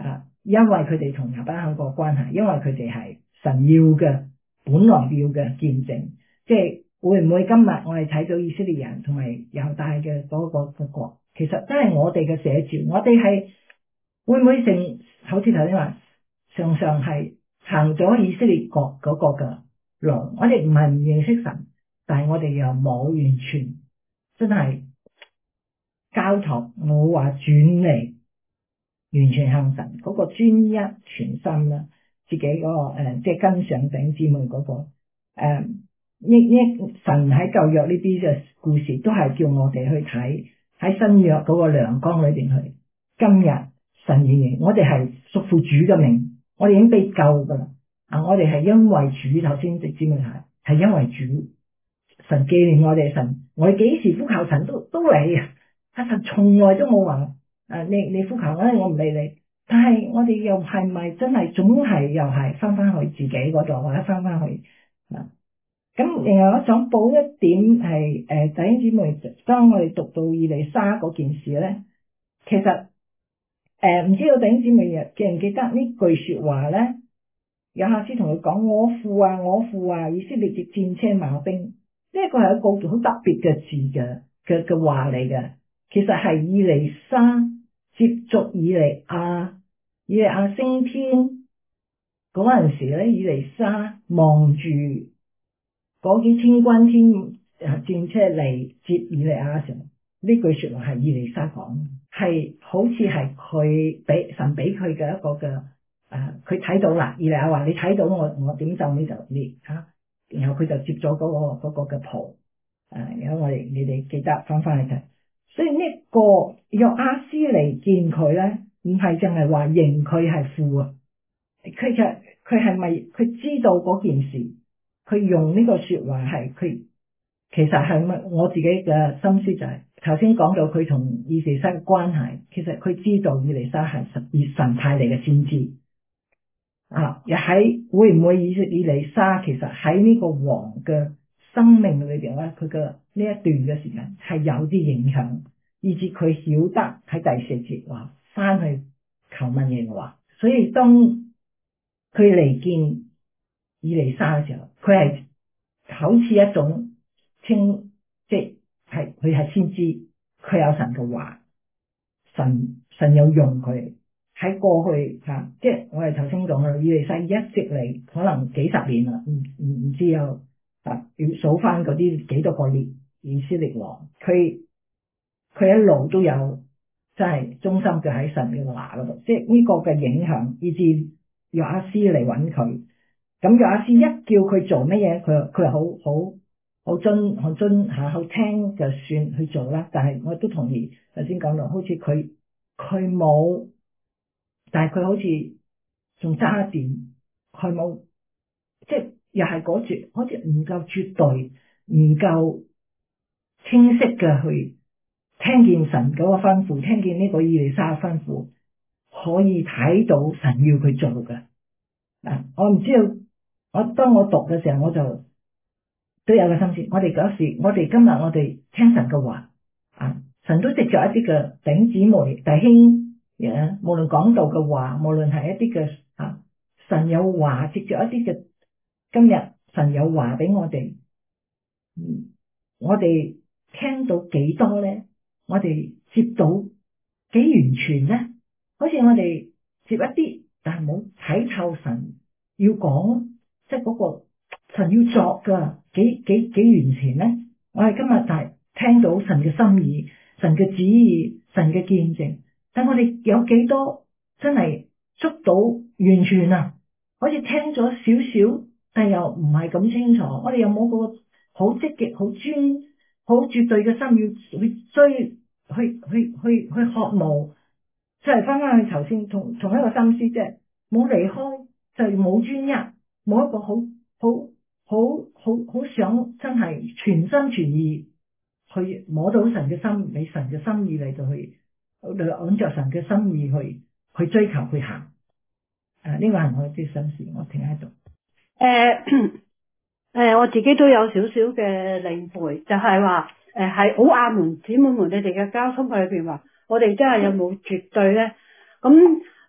因為佢哋同亞伯拉罕個關係，因為佢哋係神要嘅，本來要嘅見證，即係會唔會今日我哋睇到以色列人同埋猶大嘅嗰個個國，其實真係我哋嘅寫照，我哋係會唔會成好似頭先話，常常係行咗以色列國嗰個嘅路，我哋唔係唔認識神，但係我哋又冇完全真係交託，冇話轉嚟完全向神嗰、那個專一全心啦，自己嗰、那個誒、呃，即係跟上弟兄姊妹嗰個誒，呢呢神喺舊約呢啲嘅故事，都係叫我哋去睇喺新約嗰個亮光裏邊去。今日神仍然，我哋係屬乎主嘅名，我哋已經被救噶啦。啊，我哋係因為主，頭先弟兄姊妹係係因為主，神紀念我哋，神我哋幾時呼求神都都嚟啊！神從來都冇話。誒，你你呼求我咧，我唔理你。但係我哋又係咪真係總係又係翻翻去自己嗰度，或者翻翻去啊？咁另外我想補一點係誒，弟兄姊妹，當我哋讀到以利沙嗰件事咧，其實誒唔、呃、知道弟兄姊妹記唔記得呢句說話咧？有下次同佢講，我父啊，我父啊，以色列嘅戰車馬兵，呢一個係一個好特別嘅字嘅嘅嘅話嚟嘅。其實係以利沙接觸以利亞，以利亞升天嗰陣時咧，以利沙望住嗰幾千軍天啊戰車嚟接以利亞嘅時候，呢句說話係以利沙講，係好似係佢俾神俾佢嘅一個嘅誒，佢睇到啦，以利亞話你睇到我我點就你就你吓，然後佢就接咗嗰、嗰個、嗰個嘅袍，誒，然後我哋你哋記得翻翻去睇。所以呢個約阿斯嚟見佢咧，唔係淨係話認佢係父啊，佢就佢係咪佢知道嗰件事？佢用呢個說話係佢其實係乜？我自己嘅心思就係頭先講到佢同以利沙嘅關係，其實佢知道以利沙係神神派嚟嘅先知啊，又喺會唔會以以利沙其實喺呢個王嘅生命裏邊咧，佢嘅呢一段嘅時間係有啲影響，以至佢曉得喺第四節話翻去求問耶和華。所以當佢嚟見以利沙嘅時候，佢係好似一種稱，即係佢係先知，佢有神嘅話，神神有用佢喺過去吓、啊，即係我哋頭先講啦，以利沙一直嚟可能幾十年啦，唔唔唔知有。啊！要數翻嗰啲幾多個列以色列王，佢佢一路都有真係忠心嘅喺神嘅話嗰度，即係呢個嘅影響，以至約阿斯嚟揾佢。咁約阿斯一叫佢做乜嘢，佢佢係好好好遵好遵吓好聽就算去做啦。但係我都同意頭先講到，好似佢佢冇，但係佢好似仲差一點，佢冇即係。又係嗰絕，好似唔夠絕對，唔夠清晰嘅去聽見神嗰個吩咐，聽見呢個以利沙嘅吩咐，可以睇到神要佢做嘅。啊，我唔知道，我當我讀嘅時候，我就都有個心思。我哋嗰時，我哋今日我哋聽神嘅話，啊，神都藉著一啲嘅弟兄姊妹、弟兄，誒，無論講道嘅話，無論係一啲嘅啊，神有話藉著一啲嘅。今日神有話俾我哋，嗯，我哋聽到幾多咧？我哋接到幾完全咧？好似我哋接一啲，但係冇睇透神要講，即係嗰個神要作噶，幾幾幾完全咧？我哋今日就係聽到神嘅心意、神嘅旨意、神嘅見證，但我哋有幾多真係捉到完全啊？好似聽咗少少。但又唔係咁清楚，我哋有冇個好積極、好專、好絕對嘅心要去追、去去去去渴慕，即係翻翻去頭先同同一個心思，即係冇離開，就冇專一，冇一個好好好好好想真係全心全意去摸到神嘅心，你神嘅心意嚟到去按着神嘅心意去去追求去行。誒、啊，呢、這個係我啲心思，我停喺度。 誒誒、呃呃，我自己都有少少嘅領會，就係話誒喺好阿門姊妹們，你哋嘅交通裏邊話，我哋真係有冇絕對咧？咁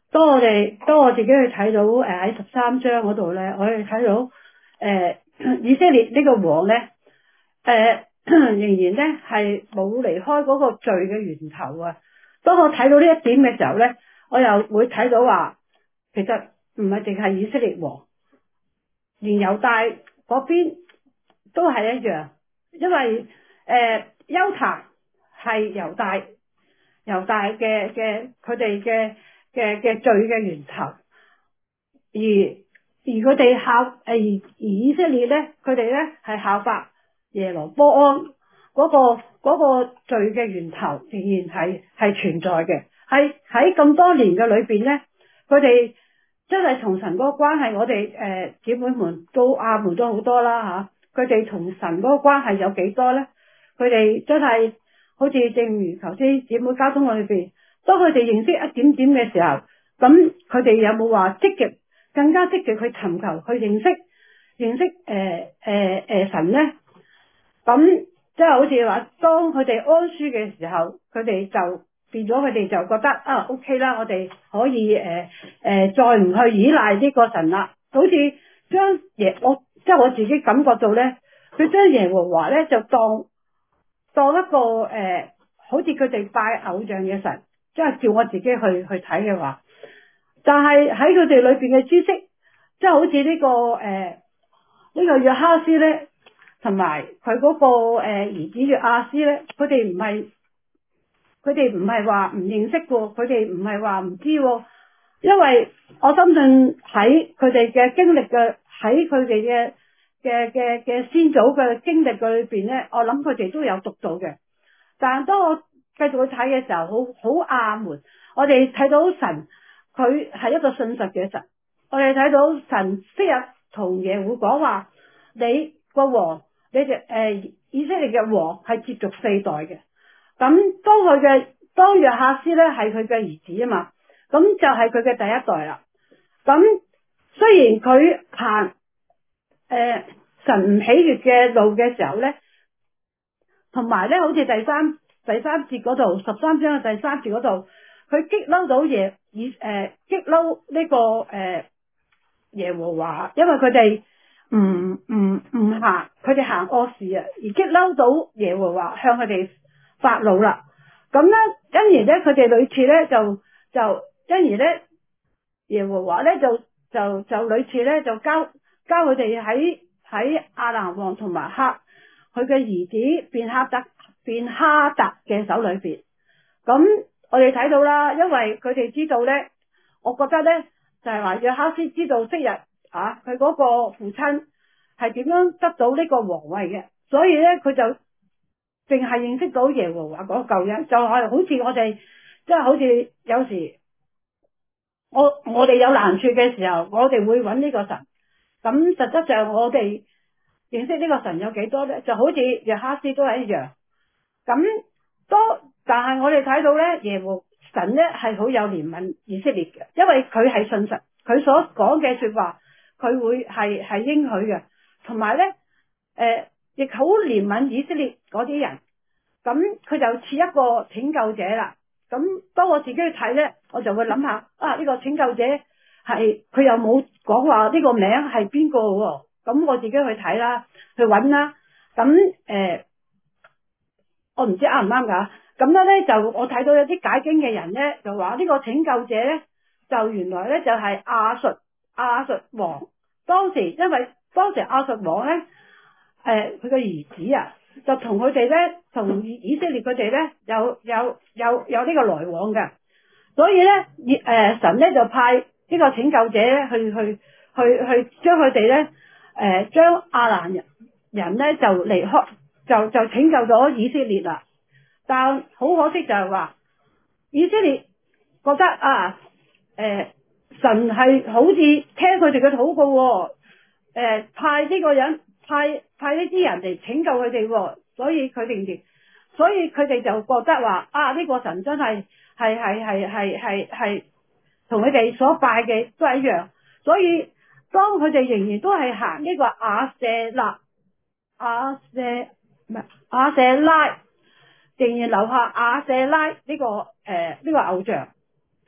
當我哋當我自己去睇到誒喺十三章嗰度咧，我哋睇到誒、呃、以色列呢個王咧，誒、呃、仍然咧係冇離開嗰個罪嘅源頭啊！當我睇到呢一點嘅時候咧，我又會睇到話，其實唔係淨係以色列王，連猶大嗰邊都係一樣，因為誒猶大係猶大猶大嘅嘅佢哋嘅嘅嘅罪嘅源頭，而而佢哋效誒而以色列咧，佢哋咧係效法耶羅波安嗰個嗰個罪嘅源頭，仍然係係存在嘅。喺喺咁多年嘅裏邊咧，佢哋真係同神嗰個關係，我哋誒姊妹們都阿門都好多啦吓，佢哋同神嗰個關係有幾多咧？佢哋真係好似正如頭先姊妹交通裏邊，當佢哋認識一點點嘅時候，咁佢哋有冇話積極更加積極去尋求去認識認識誒誒誒神咧？咁即係好似話，當佢哋安舒嘅時候，佢哋就變咗，佢哋就覺得啊 OK 啦，我哋可以誒誒、呃呃、再唔去依賴呢個神啦。好似將耶我即係我自己感覺到咧，佢將耶和華咧就當當一個誒、呃，好似佢哋拜偶像嘅神，即係叫我自己去去睇嘅話，但係喺佢哋裏邊嘅知識，即係好似呢、這個誒呢、呃這個約哈斯咧，同埋佢嗰個誒兒子約阿斯咧，佢哋唔係佢哋唔係話唔認識喎，佢哋唔係話唔知喎，因為我相信喺佢哋嘅經歷嘅喺佢哋嘅嘅嘅嘅先祖嘅經歷嘅裏邊咧，我諗佢哋都有讀到嘅。但係當我繼續去睇嘅時候，好好阿門，我哋睇到神佢係一個信實嘅神，我哋睇到神昔日同耶戶講話，你個王，你哋誒、呃、以色列嘅王係接續四代嘅。咁當佢嘅當約哈斯咧係佢嘅兒子啊嘛，咁就係佢嘅第一代啦。咁雖然佢行誒神唔喜悅嘅路嘅時候咧，同埋咧好似第三第三節嗰度，十三章嘅第三節嗰度，佢激嬲到耶以誒激嬲呢、這個誒、呃、耶和華，因為佢哋唔唔唔行，佢哋行惡事啊，而激嬲到耶和華向佢哋發怒啦。咁咧，因而咧佢哋屢次咧就就因而咧耶和華咧就就就屢次咧就交交佢哋喺喺亞蘭王同埋哈佢嘅兒子便哈達便哈達嘅手裏邊。咁我哋睇到啦，因為佢哋知道咧，我覺得咧就係話約哈斯知道昔日啊佢嗰個父親係點樣得到呢個皇位嘅，所以咧佢就淨係認識到耶和華嗰個救恩，就係好似我哋即係好似有時我我哋有難處嘅時候，我哋會揾呢個神。咁實質上我哋認識呢個神有幾多咧？就好似約哈斯都係一樣。咁多，但係我哋睇到咧，耶和神咧係好有憐憫以色列嘅，因為佢係信實，佢所講嘅說話佢會係係應許嘅，同埋咧誒亦好憐憫以色列嗰啲人。咁佢就似一個拯救者啦。咁當我自己去睇咧，我就會諗下啊，呢個拯救者係佢又冇講話呢個名係邊個喎？咁我自己去睇啦，去揾啦。咁誒、呃，我唔知啱唔啱噶。咁樣咧就我睇到有啲解經嘅人咧就話呢個拯救者咧就原來咧就係亞述亞述王。當時因為當時亞述王咧誒佢個兒子啊，就同佢哋咧同以色列佢哋咧有有有有呢個來往嘅，所以咧誒、呃、神咧就派呢個拯救者咧去去去去將佢哋咧誒將亞蘭人人咧就離開就就拯救咗以色列啦。但好可惜就係話以色列覺得啊誒、呃、神係好似聽佢哋嘅禱告喎，誒、呃、派呢個人派派呢啲人嚟拯救佢哋，所以佢哋所以佢哋就覺得話啊呢、這個神真係係係係係係係同佢哋所拜嘅都係一樣，所以當佢哋仍然都係行呢個亞舍勒亞舍唔係亞舍拉，仍然留下亞舍拉呢、這個誒呢、呃這個偶像。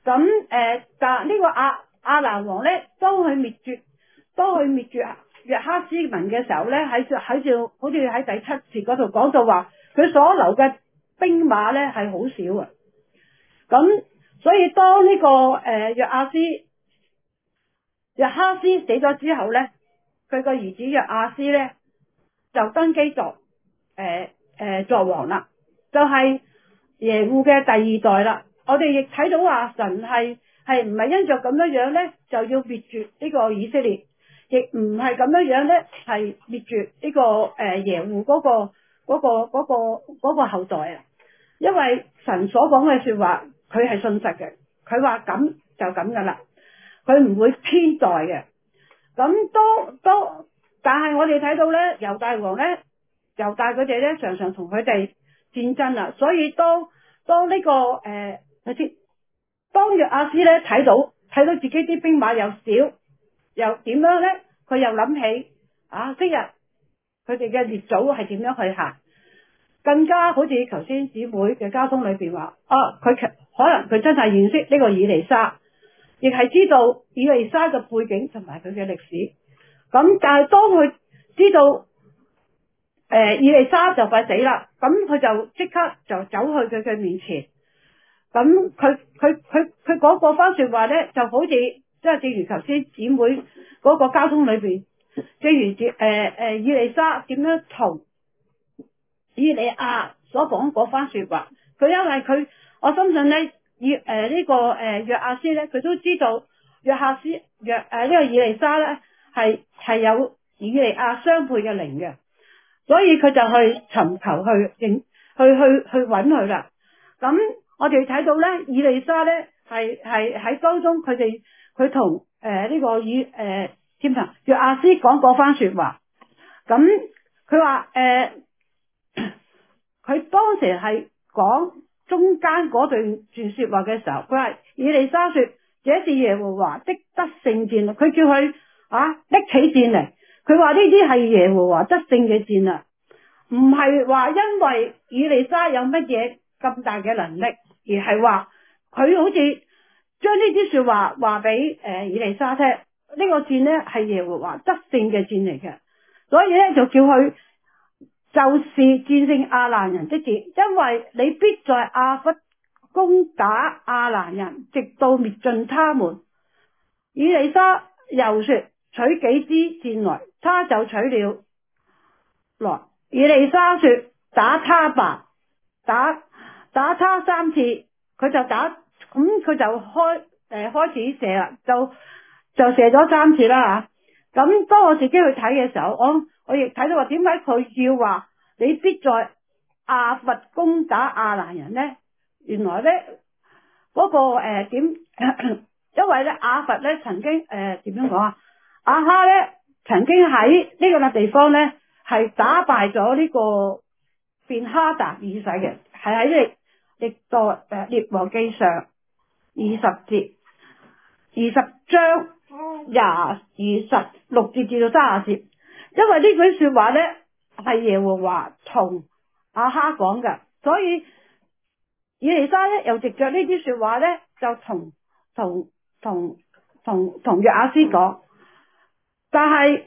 咁誒，但呢個亞亞蘭王咧，當佢滅絕，當佢滅絕約哈斯民嘅時候咧，喺喺照好似喺第七節嗰度講到話，佢所留嘅兵馬咧係好少啊。咁所以當呢、這個誒約亞斯約哈斯死咗之後咧，佢個兒子約亞斯咧就登基作誒誒、呃呃、作王啦，就係、是、耶戶嘅第二代啦。我哋亦睇到話神係係唔係因着咁樣樣咧就要滅絕呢個以色列，亦唔係咁樣樣咧係滅絕呢、這個誒、呃、耶戶嗰、那個嗰、那個嗰、那個嗰、那個後代啊。因為神所講嘅說話佢係信實嘅，佢話咁就咁噶啦，佢唔會偏待嘅。咁都都，但係我哋睇到咧猶大王咧猶大佢哋咧常常同佢哋戰爭啦，所以當當呢、這個誒睇先，當約亞斯咧睇到睇到自己啲兵馬又少又點樣咧，佢又諗起啊，昔日佢哋嘅列祖係點樣去行，更加好似頭先姊妹嘅交通裏邊話啊，佢可能佢真係認識呢個以利沙，亦係知道以利沙嘅背景同埋佢嘅歷史。咁但係當佢知道誒、呃、以利沙就快死啦，咁佢就即刻就走去佢嘅面前。咁佢佢佢佢講嗰番說話咧，就好似即係正如頭先姊妹嗰個交通裏邊，正如誒誒、呃、以利沙點樣同以利亞所講嗰番說話，佢因為佢我相信咧以誒呢、呃這個誒約亞斯咧，佢都知道約亞斯約誒呢個以利沙咧係係有以利亞相配嘅靈嘅，所以佢就去尋求去認去去去揾佢啦。咁我哋睇到咧，以利沙咧係係喺當中，佢哋佢同誒呢個以誒添啊約亞斯講嗰番說話。咁佢話誒，佢、呃、當時係講中間嗰段段說話嘅時候，佢話以利沙說：這是耶和華的得勝戰，佢叫佢啊拎起戰嚟。佢話呢啲係耶和華得勝嘅戰啊，唔係話因為以利沙有乜嘢咁大嘅能力。而係話佢好似將呢啲說話話俾誒以利沙聽，呢、這個戰呢係耶和華得勝嘅戰嚟嘅，所以咧就叫佢就是戰勝亞蘭人的戰，因為你必在亞弗攻打亞蘭人，直到滅盡他們。以利沙又說：取幾支箭來，他就取了來。以利沙說：打他吧，打。打他三次，佢就打，咁佢就開誒、呃、開始射啦，就就射咗三次啦吓。咁當我自己去睇嘅時候，我我亦睇到話點解佢要話你必在亞弗攻打亞蘭人呢？原來咧嗰、那個誒點、呃，因為咧亞弗咧曾經誒點樣講啊？亞哈咧曾經喺呢個嘅地方咧係打敗咗呢個便哈達二世嘅，係喺呢。歷代誒列王記上二十節二十章廿二十六節至到三十節，因為呢句說話咧係耶和華同亞哈講嘅，所以以利沙咧又藉着呢啲說話咧就同同同同同約亞斯講，但係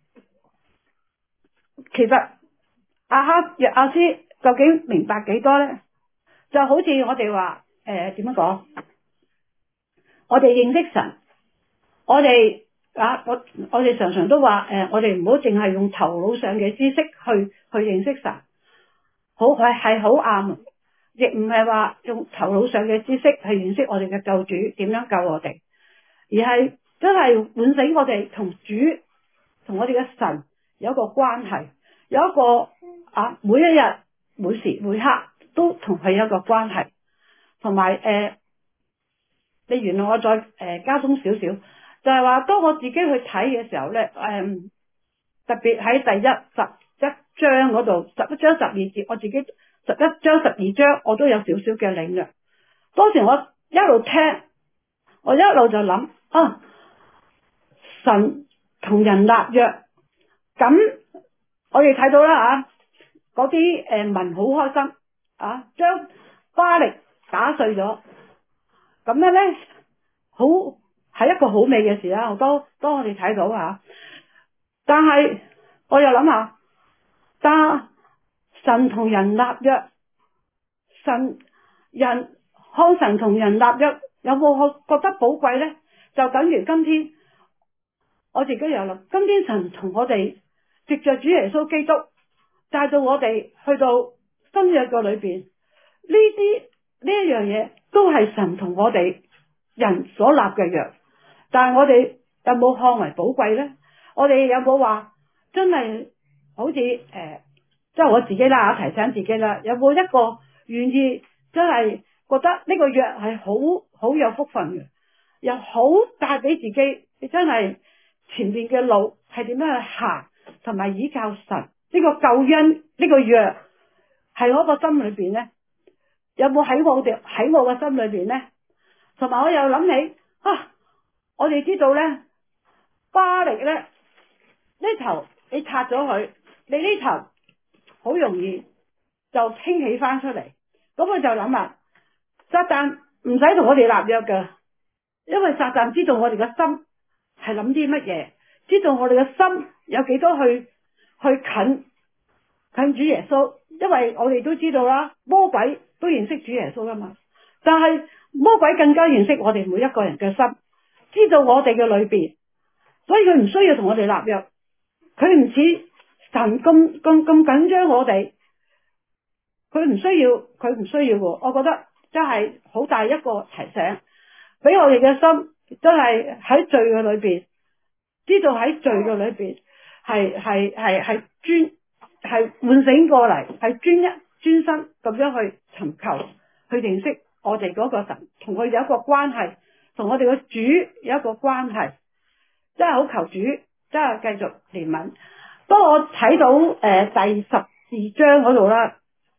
其實亞哈約亞斯究竟明白幾多咧？就好似我哋話誒點樣講？我哋認識神，我哋啊我我哋常常都話誒、呃，我哋唔好淨係用頭腦上嘅知識去去認識神，好係係好啱，亦唔係話用頭腦上嘅知識去認識我哋嘅救主點樣救我哋，而係真係喚醒我哋同主同我哋嘅神有一個關係，有一個啊每一日每時每刻。都同佢有一個關係，同埋誒，你原來我再誒、呃、加鬆少少，就係、是、話當我自己去睇嘅時候咧，誒、呃、特別喺第一十一章嗰度，十一章十二節，我自己十一章十二章我都有少少嘅領略。當時我一路聽，我一路就諗啊，神同人立約，咁我哋睇到啦啊，嗰啲誒民好開心。啊！將巴力打碎咗，咁咁樣咧，好係一個好美嘅事啦。當當我哋睇到吓，但係我又諗下，但神同人立約，神人看神同人立約，有冇覺得寶貴咧？就等於今天我自己有諗，今天神同我哋藉着主耶穌基督帶到我哋去到新約嘅裏邊，呢啲呢一樣嘢都係神同我哋人所立嘅約，但係我哋有冇看為寶貴咧？我哋有冇話真係好似誒，即係我自己啦，提醒自己啦，有冇一個願意真係覺得呢個約係好好有福分嘅，又好帶俾自己，你真係前面嘅路係點樣去行，同埋依靠神呢個救恩呢個約係我個心裏邊咧，有冇喺我哋喺我個心裏邊咧？同埋我又諗起啊，我哋知道咧，巴力咧呢頭你拆咗佢，你呢頭好容易就興起翻出嚟。咁我就諗啊，撒旦唔使同我哋立約㗎，因為撒旦知道我哋嘅心係諗啲乜嘢，知道我哋嘅心有幾多去去近近主耶穌。因為我哋都知道啦，魔鬼都認識主耶穌噶嘛，但係魔鬼更加認識我哋每一個人嘅心，知道我哋嘅裏邊，所以佢唔需要同我哋立約，佢唔似神咁咁咁緊張我哋，佢唔需要，佢唔需要喎。我覺得真係好大一個提醒，俾我哋嘅心真係喺罪嘅裏邊，知道喺罪嘅裏邊係係係係專係喚醒過嚟，係專一專心咁樣去尋求，去認識我哋嗰個神，同佢有一個關係，同我哋嘅主有一個關係，真係好求主，真係繼續憐憫。當我睇到誒、呃、第十二章嗰度啦，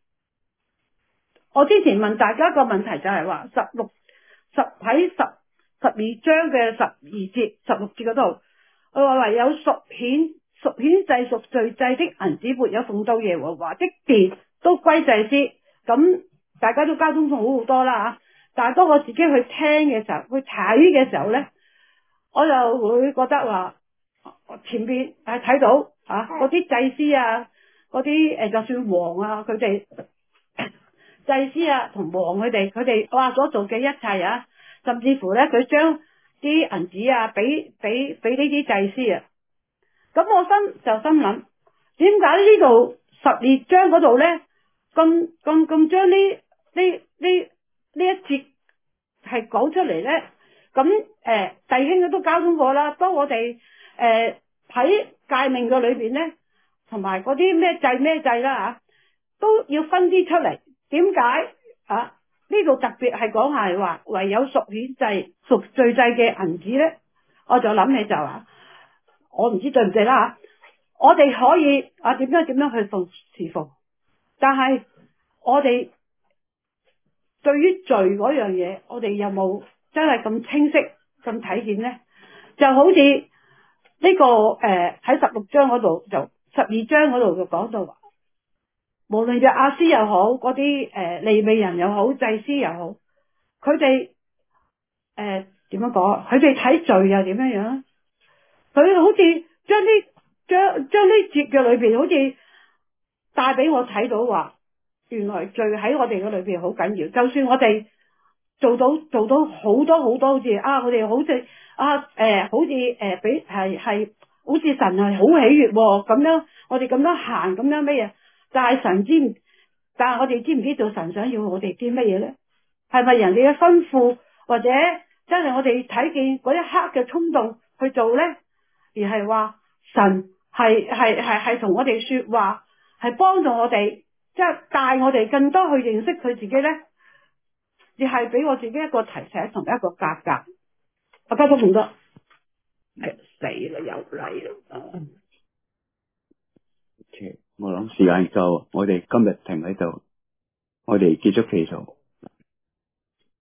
我之前問大家個問題就係話十六十喺十十二章嘅十二節十六節嗰度，我話唯有贖愆贖愆祭贖罪祭的銀子沒有奉到耶和華的殿，都歸祭司。咁大家都交通好好多啦吓，但係當我自己去聽嘅時候，去睇嘅時候咧，我就會覺得話前邊係睇到啊嗰啲祭司啊，嗰啲誒就算王啊，佢哋祭司啊同王佢哋佢哋哇所做嘅一切啊，甚至乎咧佢將啲銀子啊俾俾俾呢啲祭司啊。咁我心就心諗，點解呢度十二章嗰度咧，咁咁咁將呢呢呢呢一節係講出嚟咧？咁誒、呃、弟兄都交通過啦，當我哋誒喺誡命嘅裏邊咧，同埋嗰啲咩祭咩祭啦吓，都要分啲出嚟。點解啊？呢度特別係講係話唯有贖愆祭贖罪祭嘅銀子咧，我就諗起就話。我唔知對唔對啦吓，我哋可以啊點樣點樣去奉侍奉，但係我哋對於罪嗰樣嘢，我哋有冇真係咁清晰咁體現呢？就好似呢、這個誒喺十六章嗰度就十二章嗰度就講到話，無論約阿斯又好，嗰啲誒利未人又好，祭司又好，佢哋誒點樣講？佢哋睇罪又點樣樣？佢好似將呢將將呢節嘅裏邊，好似帶俾我睇到話，原來罪喺我哋嘅裏邊好緊要。就算我哋做到做到好多好多，好似啊，我哋好似啊誒、呃，好似誒，俾係係，好似神係好喜悅咁樣，我哋咁樣行咁樣咩嘢？但係神知唔？但係我哋知唔知道神想要我哋啲乜嘢咧？係咪人哋嘅吩咐，或者真係我哋睇見嗰一刻嘅衝動去做咧？而係話神係係係係同我哋說話，係幫助我哋，即係帶我哋更多去認識佢自己咧，而係俾我自己一個提醒同一個格格。我交咗咁多，係死啦又嚟啦。 我諗時間夠，我哋今日停喺度，我哋結束祈禱。